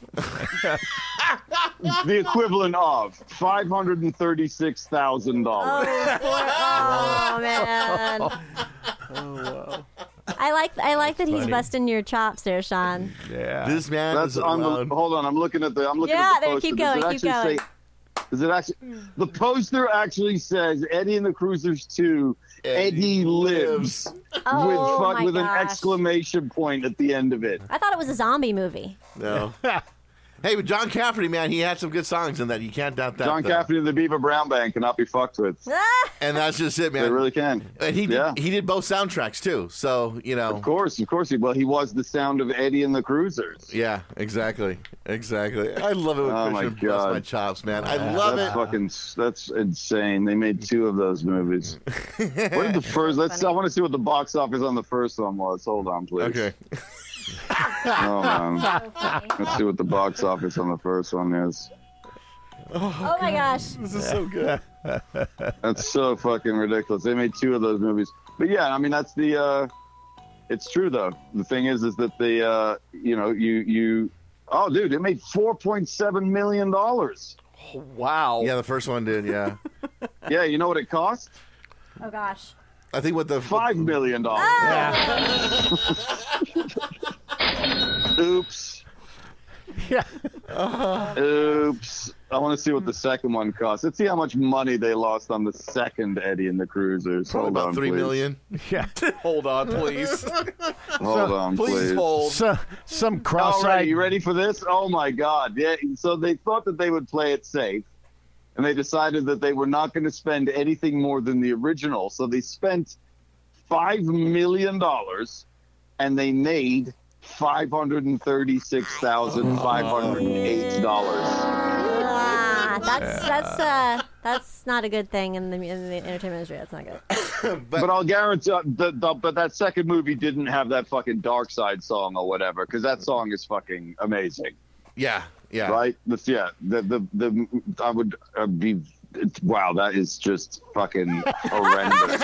The equivalent of five hundred thirty-six thousand dollars. Oh, poor, oh man. Oh, wow. I like I like that he's funny. busting your chops there, Sean. Yeah. This man That's is on the, alone. hold on, I'm looking at the I'm looking Yeah, at the there, poster. keep Does it going, keep actually going. say- Does it actually? The poster actually says Eddie and the Cruisers two. Eddie, lives, Oh with fuck, my with an gosh. exclamation point at the end of it. I thought it was a zombie movie. No. Hey, but John Cafferty, man, he had some good songs in that. You can't doubt that. John though. Cafferty and the Beaver Brown Band cannot be fucked with. Ah! And that's just it, man. They really can. And he did, Yeah. he did both soundtracks too. So you know. Of course, of course. He, well, he was the sound of Eddie and the Cruisers. Yeah, exactly, exactly. I love it when Oh, my Christian busts God. my chops, man. I love That's it. fucking. That's insane. They made two of those movies. What did the first? Let's. I want to see what the box office on the first one was. Hold on, please. Okay. Oh man. So funny. Let's see what the box office on the first one is. Oh my gosh. This is so good. That's so fucking ridiculous. They made two of those movies. But yeah, I mean that's the uh it's true though. The thing is is that the uh you know, you you oh dude, it made four point seven million dollars. Wow. Yeah, the first one did. Yeah, Yeah, you know what it cost? Oh gosh. I think what the Five million dollars. Oops. Yeah. Oops. I want to see what the second one cost. Let's see how much money they lost on the second Eddie and the Cruisers. probably Hold about on, three please. million. Yeah. Hold on, please. Hold on, please please. hold. So, some All right, cross-eyed. you ready for this? Oh my God! Yeah. So they thought that they would play it safe, and they decided that they were not going to spend anything more than the original. So they spent five million dollars, and they made five hundred and thirty-six thousand five hundred and eight dollars. Ah, that's that's uh that's not a good thing in the in the entertainment industry. That's not good. But I'll guarantee, uh, the, the, but that second movie didn't have that fucking Dark Side song or whatever, because that song is fucking amazing. Yeah, yeah. Right? This, yeah. The, the, the, I would uh, be, it's, wow, that is just fucking horrendous.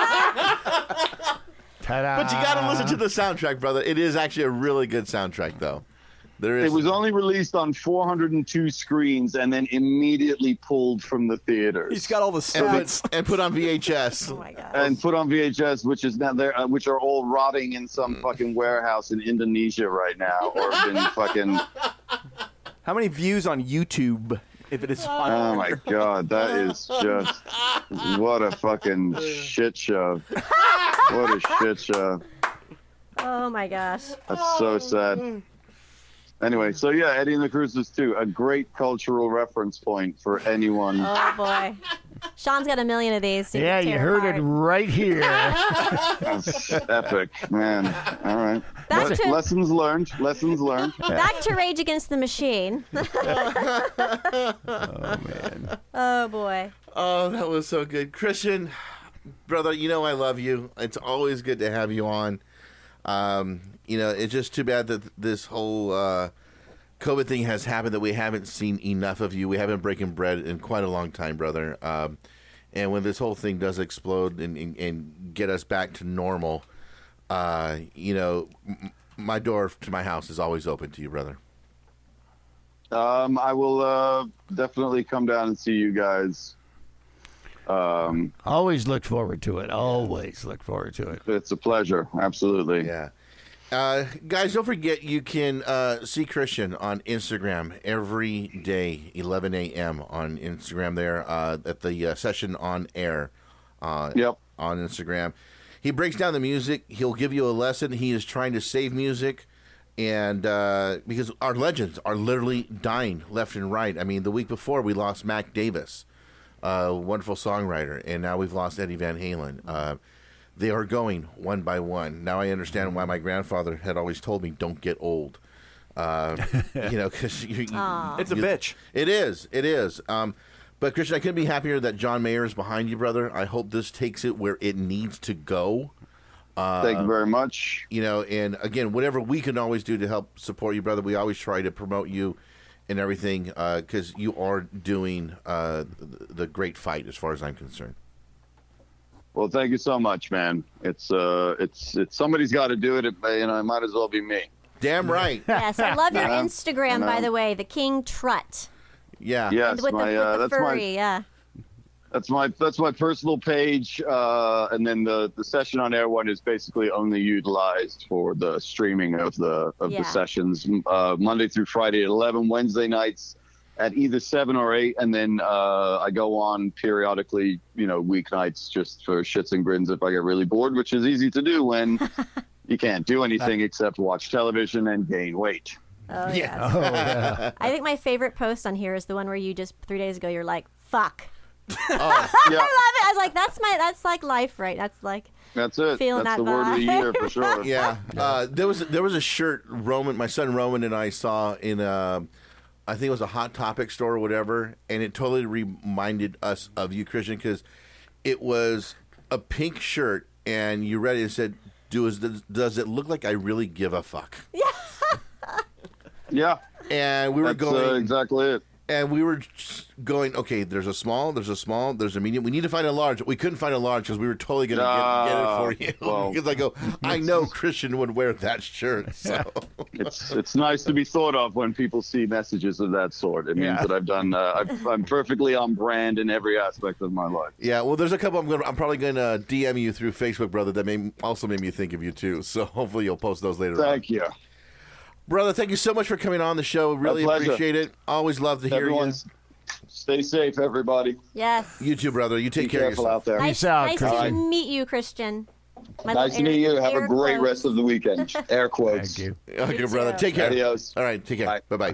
Ta-da. But you got to listen to the soundtrack, brother. It is actually a really good soundtrack, though. There is. It was only released on four hundred two screens and then immediately pulled from the theaters. He's got all the and studs. put, and put on V H S. Oh my god. and put on V H S, which is now there, uh, which are all rotting in some fucking warehouse in Indonesia right now, or in fucking. How many views on YouTube? If it is on Oh my God, that is just what a fucking shit show. What a shit show. Oh my gosh. That's so sad. Anyway, so yeah, Eddie and the Cruisers too, a great cultural reference point for anyone. Oh boy. Sean's got a million of these. so Yeah, can you tear heard it apart. right here. That's epic, man. All right. Back Le- to- lessons learned. Lessons learned. Back to Rage Against the Machine. Oh, man. Oh boy. Oh, that was so good. Christian, brother, you know I love you. It's always good to have you on. Um, you know, it's just too bad that this whole uh, COVID thing has happened, that we haven't seen enough of you. We haven't breaking bread in quite a long time, brother. Um, and when this whole thing does explode and, and, and get us back to normal, uh, you know, m- my door to my house is always open to you, brother. Um, I will uh, definitely come down and see you guys. Um, Always look forward to it. Always look forward to it. it's a pleasure. Absolutely. Yeah. Uh, guys, don't forget you can uh, see Christian on Instagram every day, eleven a.m. on Instagram there uh, at the uh, session on air uh, Yep. on Instagram. He breaks down the music. He'll give you a lesson. He is trying to save music. And uh, because our legends are literally dying left and right. I mean, the week before we lost Mac Davis, a wonderful songwriter, and now we've lost Eddie Van Halen. Uh, they are going one by one. Now I understand why my grandfather had always told me, "Don't get old." Uh, you know, because you, you, It's a you- bitch. It is. It is. Um, but Christian, I couldn't be happier that John Mayer is behind you, brother. I hope this takes it where it needs to go. Uh, Thank you very much. You know, and again, whatever we can always do to help support you, brother, we always try to promote you and everything, because uh, you are doing uh, the, the great fight, as far as I'm concerned. Well, thank you so much, man. It's uh, it's it's somebody's got to do it. It you know, it might as well be me. Damn right. Yes, I love your Yeah. Instagram, I by know. the way, the King Trut. Yeah. Yes, with my the, uh, with the that's furry, my yeah. that's my that's my personal page, uh, and then the, the session on air one is basically only utilized for the streaming of the of Yeah. the sessions, uh, Monday through Friday at eleven, Wednesday nights at either seven or eight, and then uh, I go on periodically, you know, weeknights just for shits and grins if I get really bored, which is easy to do when you can't do anything except watch television and gain weight. Oh, Yeah. yes. Oh, yeah. I think my favorite post on here is the one where you just three days ago you're like, "Fuck." Yeah, I love it. I was like, "That's my that's like life, right? That's like that's it. Feeling That's that the word of the vibe. year for sure. Yeah. Uh, there was there was a shirt Roman, my son Roman, and I saw in a, I think it was a Hot Topic store or whatever, and it totally reminded us of you, Christian, because it was a pink shirt, and you read it and said, "Do is does it look like I really give a fuck?" Yeah, And we were that's going. uh, exactly it. And we were just going, okay, there's a small, there's a small, there's a medium. We need to find a large. We couldn't find a large because we were totally going to Ah, get, get it for you. well. because I go, I know Christian would wear that shirt. So It's it's nice to be thought of when people see messages of that sort. It means Yeah. that I've done. Uh, I've, I'm perfectly on brand in every aspect of my life. yeah, well, there's a couple. I'm going. I'm probably going to D M you through Facebook, brother. That may also made me think of you too. So hopefully you'll post those later. Thank you. on. Brother. Thank you so much for coming on the show. Really pleasure. appreciate it. Always love to hear Everyone's stay safe, everybody. yes." you. You too, brother. You take Be care of careful yourself. out there. Nice, Peace out, nice Christian. to meet you, Christian. My Nice to little meet air- you. Have air a great quotes. rest of the weekend. Air quotes. Thank you. Okay, You brother. too. Take care. Adios. All right, take care. Bye. Bye bye.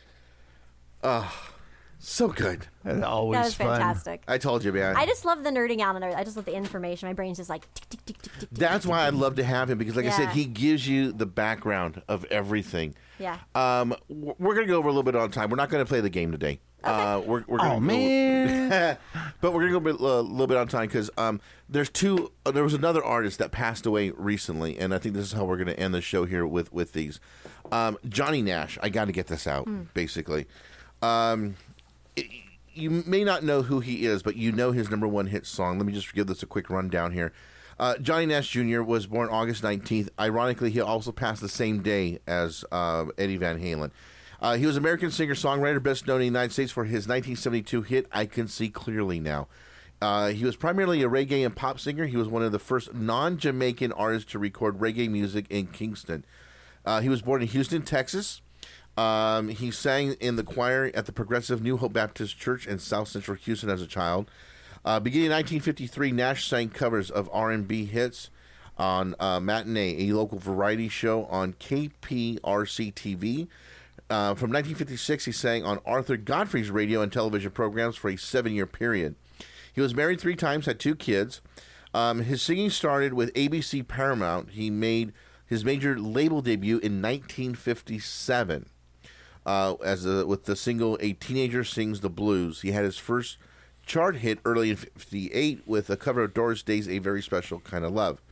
Oh, so good. That's always That was fun. fantastic. I told you, man. I just love the nerding out on it. I just love the information. My brain's just like tick, tick, tick, tick, tick, tick, That's tick, why I tick. love to have him because, like I said, Yeah. he gives you the background of everything. Yeah. Um, w- we're gonna go over a little bit on time. We're not gonna play the game today. Uh, we're, we're gonna Oh, go- man. but we're gonna go a bit- a little bit on time because um, there's two. Uh, there was another artist that passed away recently, and I think this is how we're gonna end the show here with with these. Um, Johnny Nash. I got to get this out. Basically, um, it- you may not know who he is, but you know his number one hit song. Let me just give this a quick rundown here. Uh, Johnny Nash Junior was born August nineteenth. Ironically, he also passed the same day as uh, Eddie Van Halen. Uh, he was an American singer-songwriter, best known in the United States for his nineteen seventy-two hit, I Can See Clearly Now. Uh, he was primarily a reggae and pop singer. He was one of the first non-Jamaican artists to record reggae music in Kingston. Uh, he was born in Houston, Texas. Um, he sang in the choir at the Progressive New Hope Baptist Church in South Central Houston as a child. Uh, beginning in nineteen fifty-three, Nash sang covers of R and B hits on uh, Matinee, a local variety show on K P R C T V. Uh, from nineteen fifty-six, he sang on Arthur Godfrey's radio and television programs for a seven-year period. He was married three times, had two kids. Um, his singing started with A B C Paramount. He made his major label debut in nineteen fifty-seven. Uh, as a, with the single "A Teenager Sings the Blues." He had his first chart hit early in fifty-eight with a cover of Doris Day's "A Very Special Kind of Love."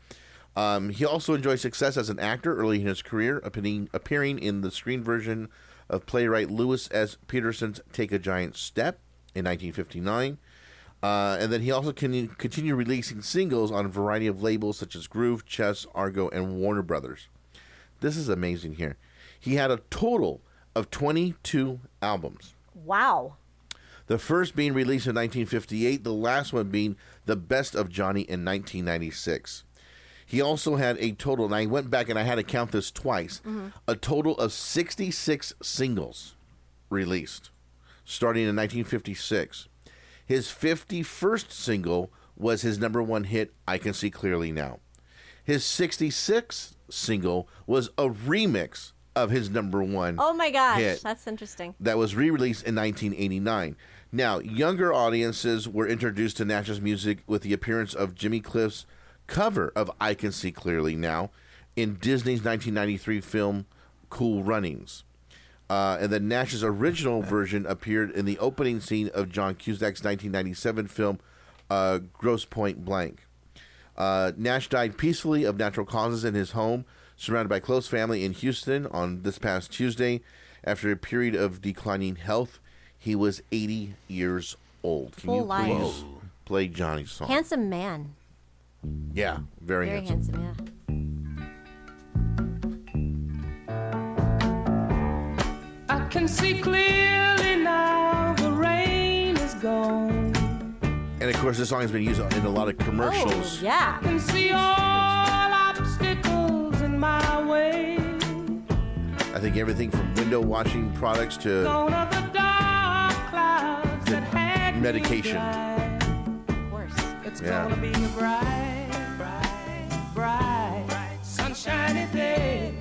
Um, he also enjoyed success as an actor early in his career, appearing, appearing in the screen version of playwright Lewis S. Peterson's Take a Giant Step in nineteen fifty-nine. Uh, and then he also con- continued releasing singles on a variety of labels such as Groove, Chess, Argo, and Warner Brothers. This is amazing here. He had a total of twenty-two albums. Wow. The first being released in nineteen fifty-eight, the last one being The Best of Johnny in nineteen ninety-six. He also had a total, and I went back and I had to count this twice, mm-hmm. a total of sixty-six singles released, starting in nineteen fifty-six. His fifty-first single was his number one hit, I Can See Clearly Now. His sixty-sixth single was a remix of his number one Oh my gosh, hit that's interesting. that was re-released in nineteen eighty-nine. Now, younger audiences were introduced to Nash's music with the appearance of Jimmy Cliff's cover of I Can See Clearly Now in Disney's nineteen ninety-three film Cool Runnings. Uh, and then Nash's original version appeared in the opening scene of John Cusack's nineteen ninety-seven film uh, Grosse Pointe Blank. Uh, Nash died peacefully of natural causes in his home, surrounded by close family in Houston on this past Tuesday. After a period of declining health, he was eighty years old. Can Full you life. please play Johnny's song? Handsome man. Yeah, very, Very handsome. handsome, yeah. I can see clearly now, the rain is gone. And of course, this song has been used in a lot of commercials. Oh, yeah. I can see all obstacles in my way. I think everything from window washing products to Gone are the dark clouds that had me medication. blind. Of course. It's Yeah. gonna be a bright, bright, bright, sunshiny day.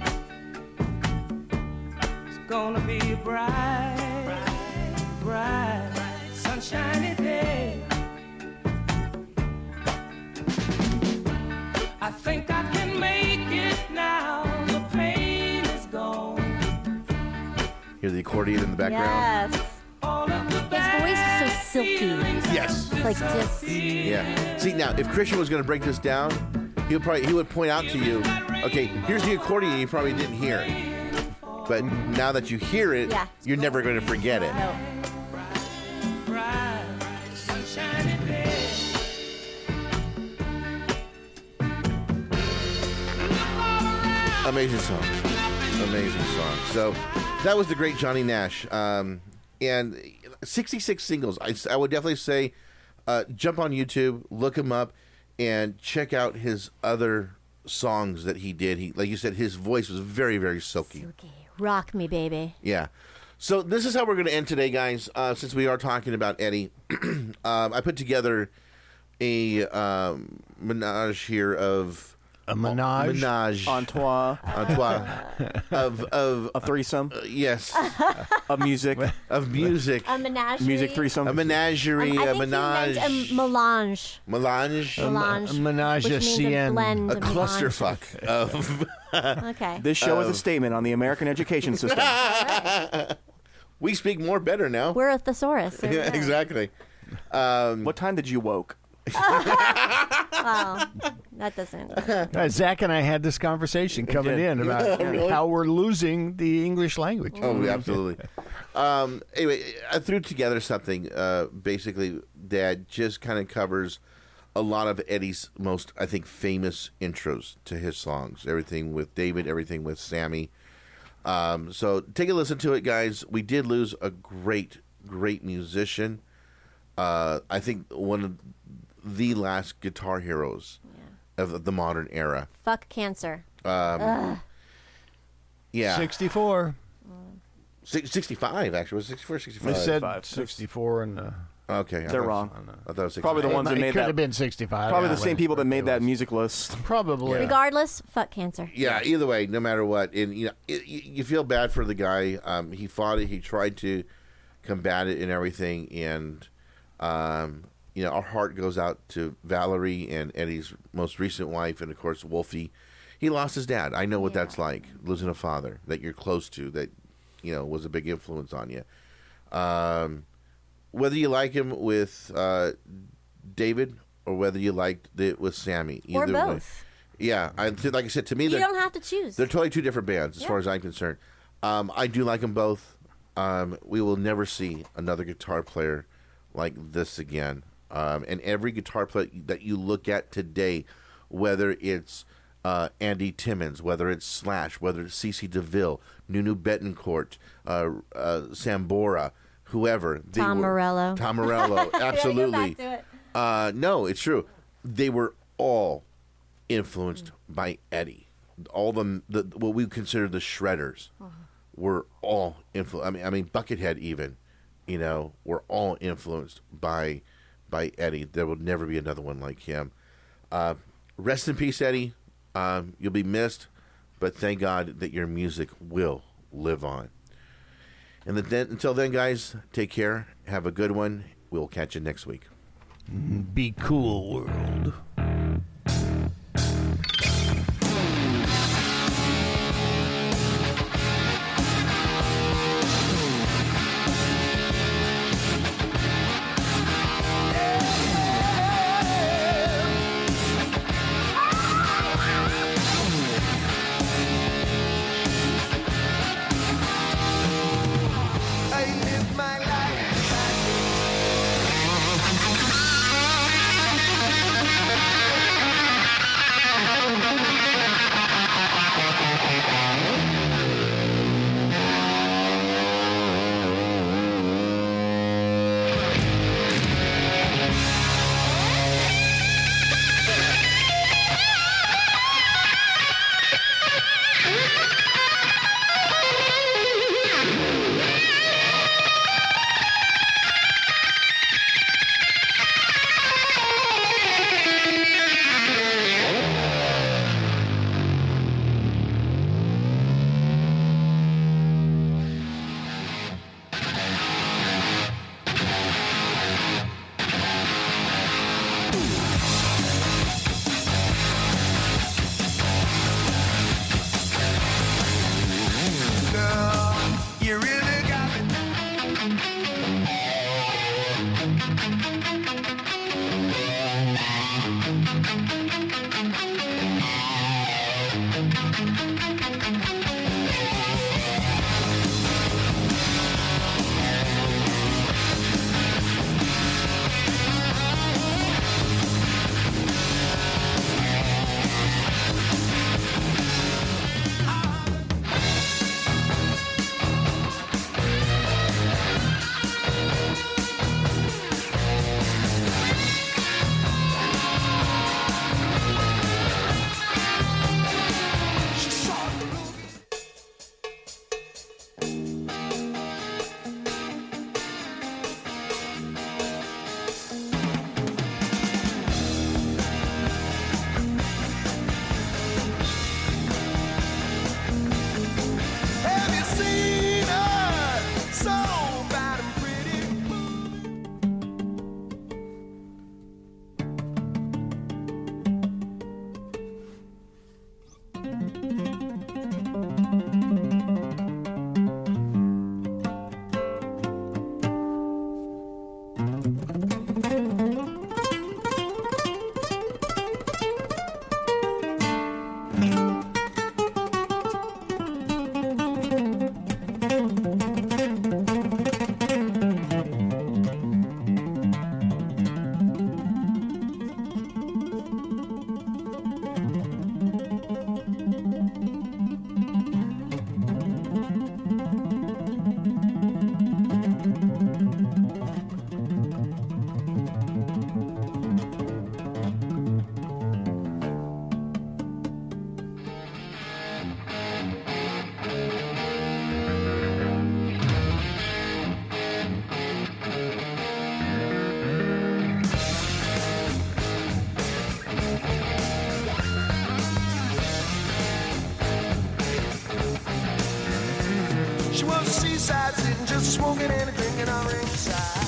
It's gonna be a bright, bright, sunshiny day. I think I can make it now. The pain is gone. Hear the accordion in the background? Yes. All of the His voice is so silky. Yes. It's like just. Yeah. See, now, if Christian was going to break this down, he would probably he would point out to you, okay, here's the accordion you probably didn't hear. But now that you hear it, Yeah. you're never going to forget it. No. bright, sunshiny day. Amazing song. Amazing song. So that was the great Johnny Nash. Um, and sixty-six singles. I, I would definitely say uh, jump on YouTube, look him up, and check out his other songs that he did. He, like you said, his voice was very, very silky. Okay. Rock me, baby. Yeah. So this is how we're going to end today, guys. Uh, since we are talking about Eddie, um, I put together a um, menage here of A menage. menage Entourage, Entourage of of a threesome, uh, yes of music, of music, A menagerie. music threesome. a menagerie, Um, I a think menage, he meant a melange. melange, Melange. a menage which a means cien. a blend. a of melange. clusterfuck of. Okay. This show is Um, a statement on the American education system. We speak more better now. We're a thesaurus. There we Yeah, go. exactly. Um, What time did you woke? Well, that doesn't. Uh, Zach and I had this conversation coming did. in about Really? how we're losing the English language. Oh, absolutely. um, anyway, I threw together something uh, basically that just kind of covers a lot of Eddie's most, I think, famous intros to his songs. Everything with David, everything with Sammy. Um, so take a listen to it, guys. We did lose a great, great musician. Uh, I think one of the last guitar heroes of the modern era. Fuck cancer. Um, yeah. sixty-four. Six, sixty-five, actually. Was it sixty-four or sixty-five? They said Five. sixty-four, and uh, Okay. I They're thought- wrong. I thought it was Probably the sixty-five. ones that it made could that. have been sixty-five. Probably yeah, the same when people that his made that birthday music list. was. Probably. Regardless, fuck cancer. Yeah, either way, no matter what, and you know, it, you you feel bad for the guy. Um, he fought it. He tried to combat it and everything, and um, you know, our heart goes out to Valerie and Eddie's most recent wife, and of course, Wolfie. He lost his dad. I know what Yeah. that's like, losing a father that you're close to, that you know was a big influence on you. Um, whether you like him with uh, David or whether you liked it with Sammy, Or either way. both. Yeah, I, like I said, to me, You they're, don't have to choose. they're totally two different bands as Yeah. far as I'm concerned. Um, I do like them both. Um, we will never see another guitar player like this again. Um, and every guitar player that you look at today, whether it's uh, Andy Timmons, whether it's Slash, whether it's C C DeVille, Nunu Betancourt, uh, uh, Sambora, whoever. they Tom were- Morello. Tom Morello, absolutely. Back to it. Uh, no, it's true. They were all influenced by Eddie. All the, the what we consider the shredders were all influenced. I mean, I mean Buckethead even, you know, were all influenced by by Eddie. There will never be another one like him. Uh, rest in peace, Eddie. Um, you'll be missed, but thank God that your music will live on. And then, until then, guys, take care. Have a good one. We'll catch you next week. Be cool, world. She was a seaside sitting, just smoking and a drinking on ringside.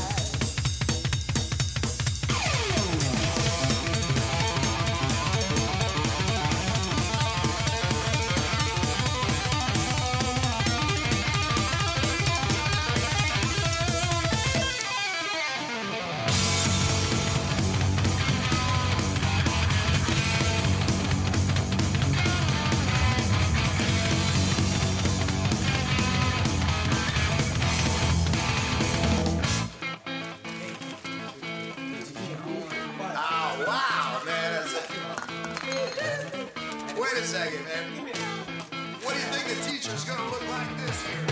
a teacher's gonna look like this here.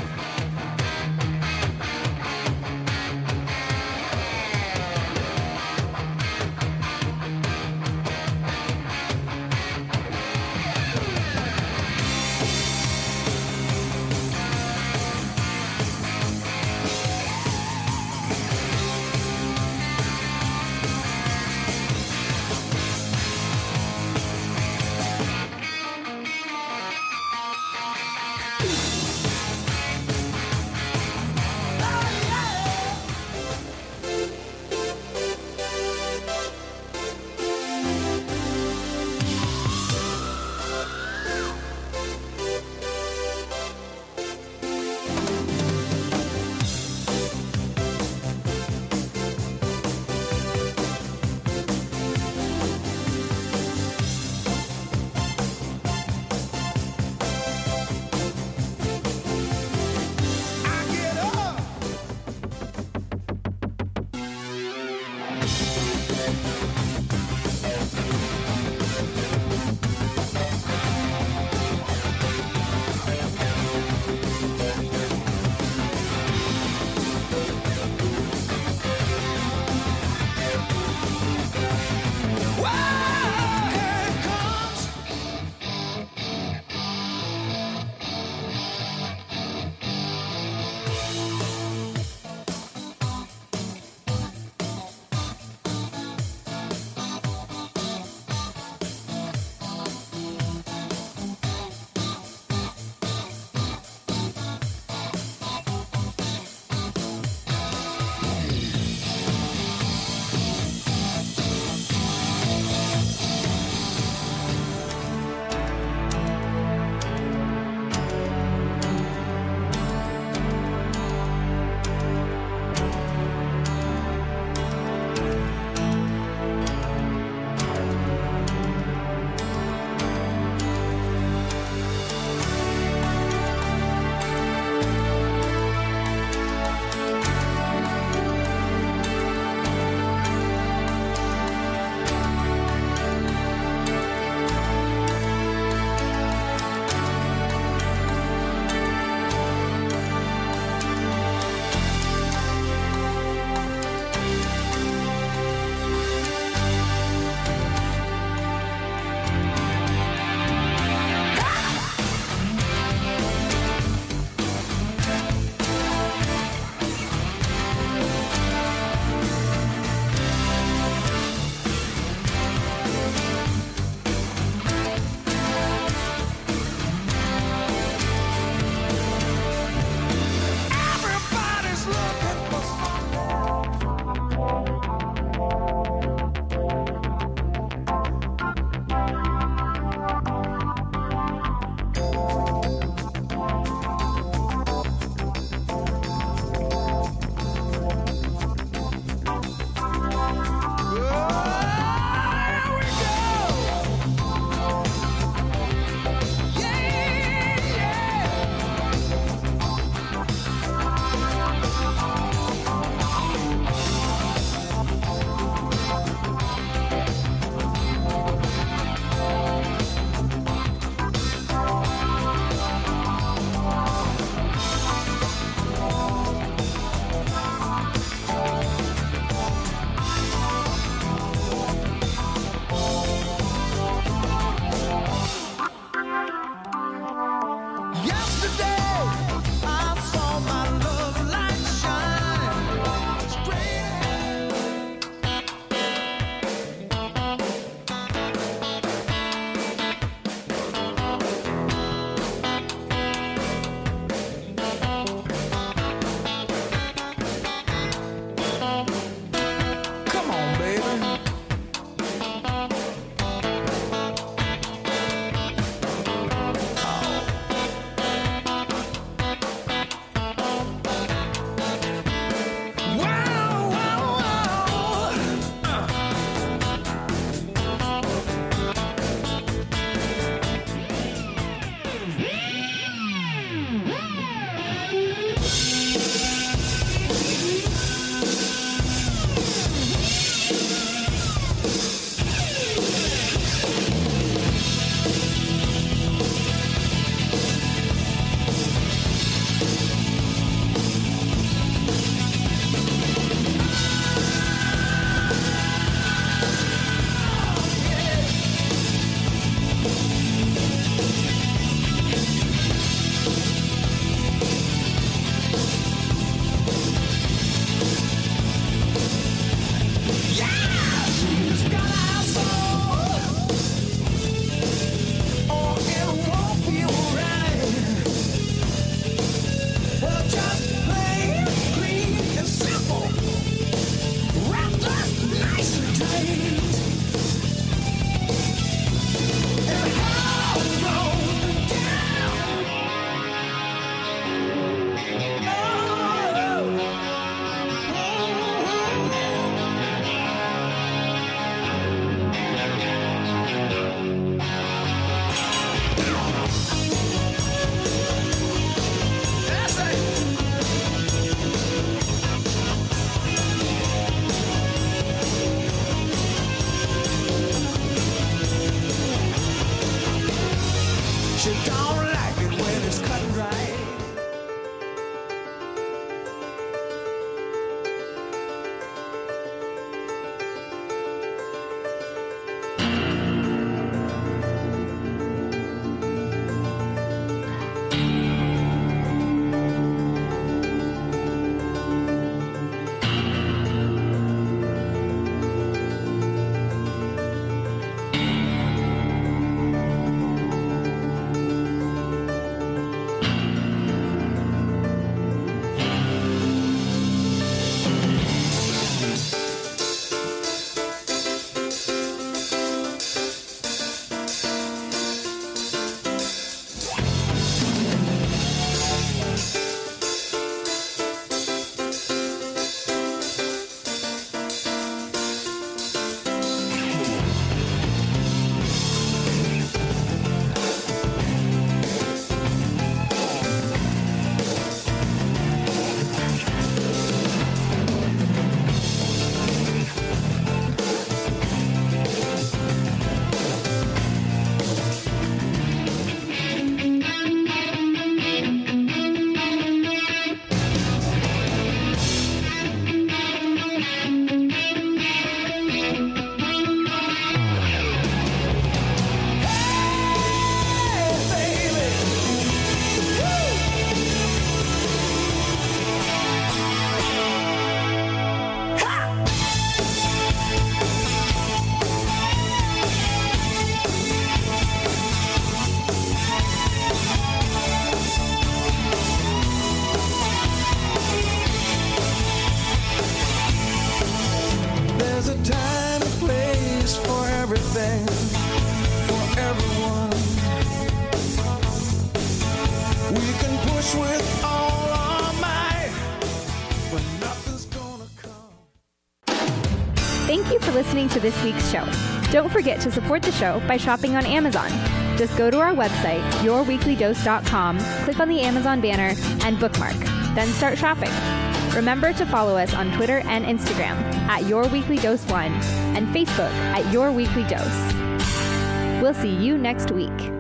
Thank you for listening to this week's show. Don't forget to support the show by shopping on Amazon. Just go to our website, your weekly dose dot com, click on the Amazon banner, and bookmark. Then start shopping. Remember to follow us on Twitter and Instagram at Your Weekly Dose one and Facebook at Your Weekly Dose. We'll see you next week.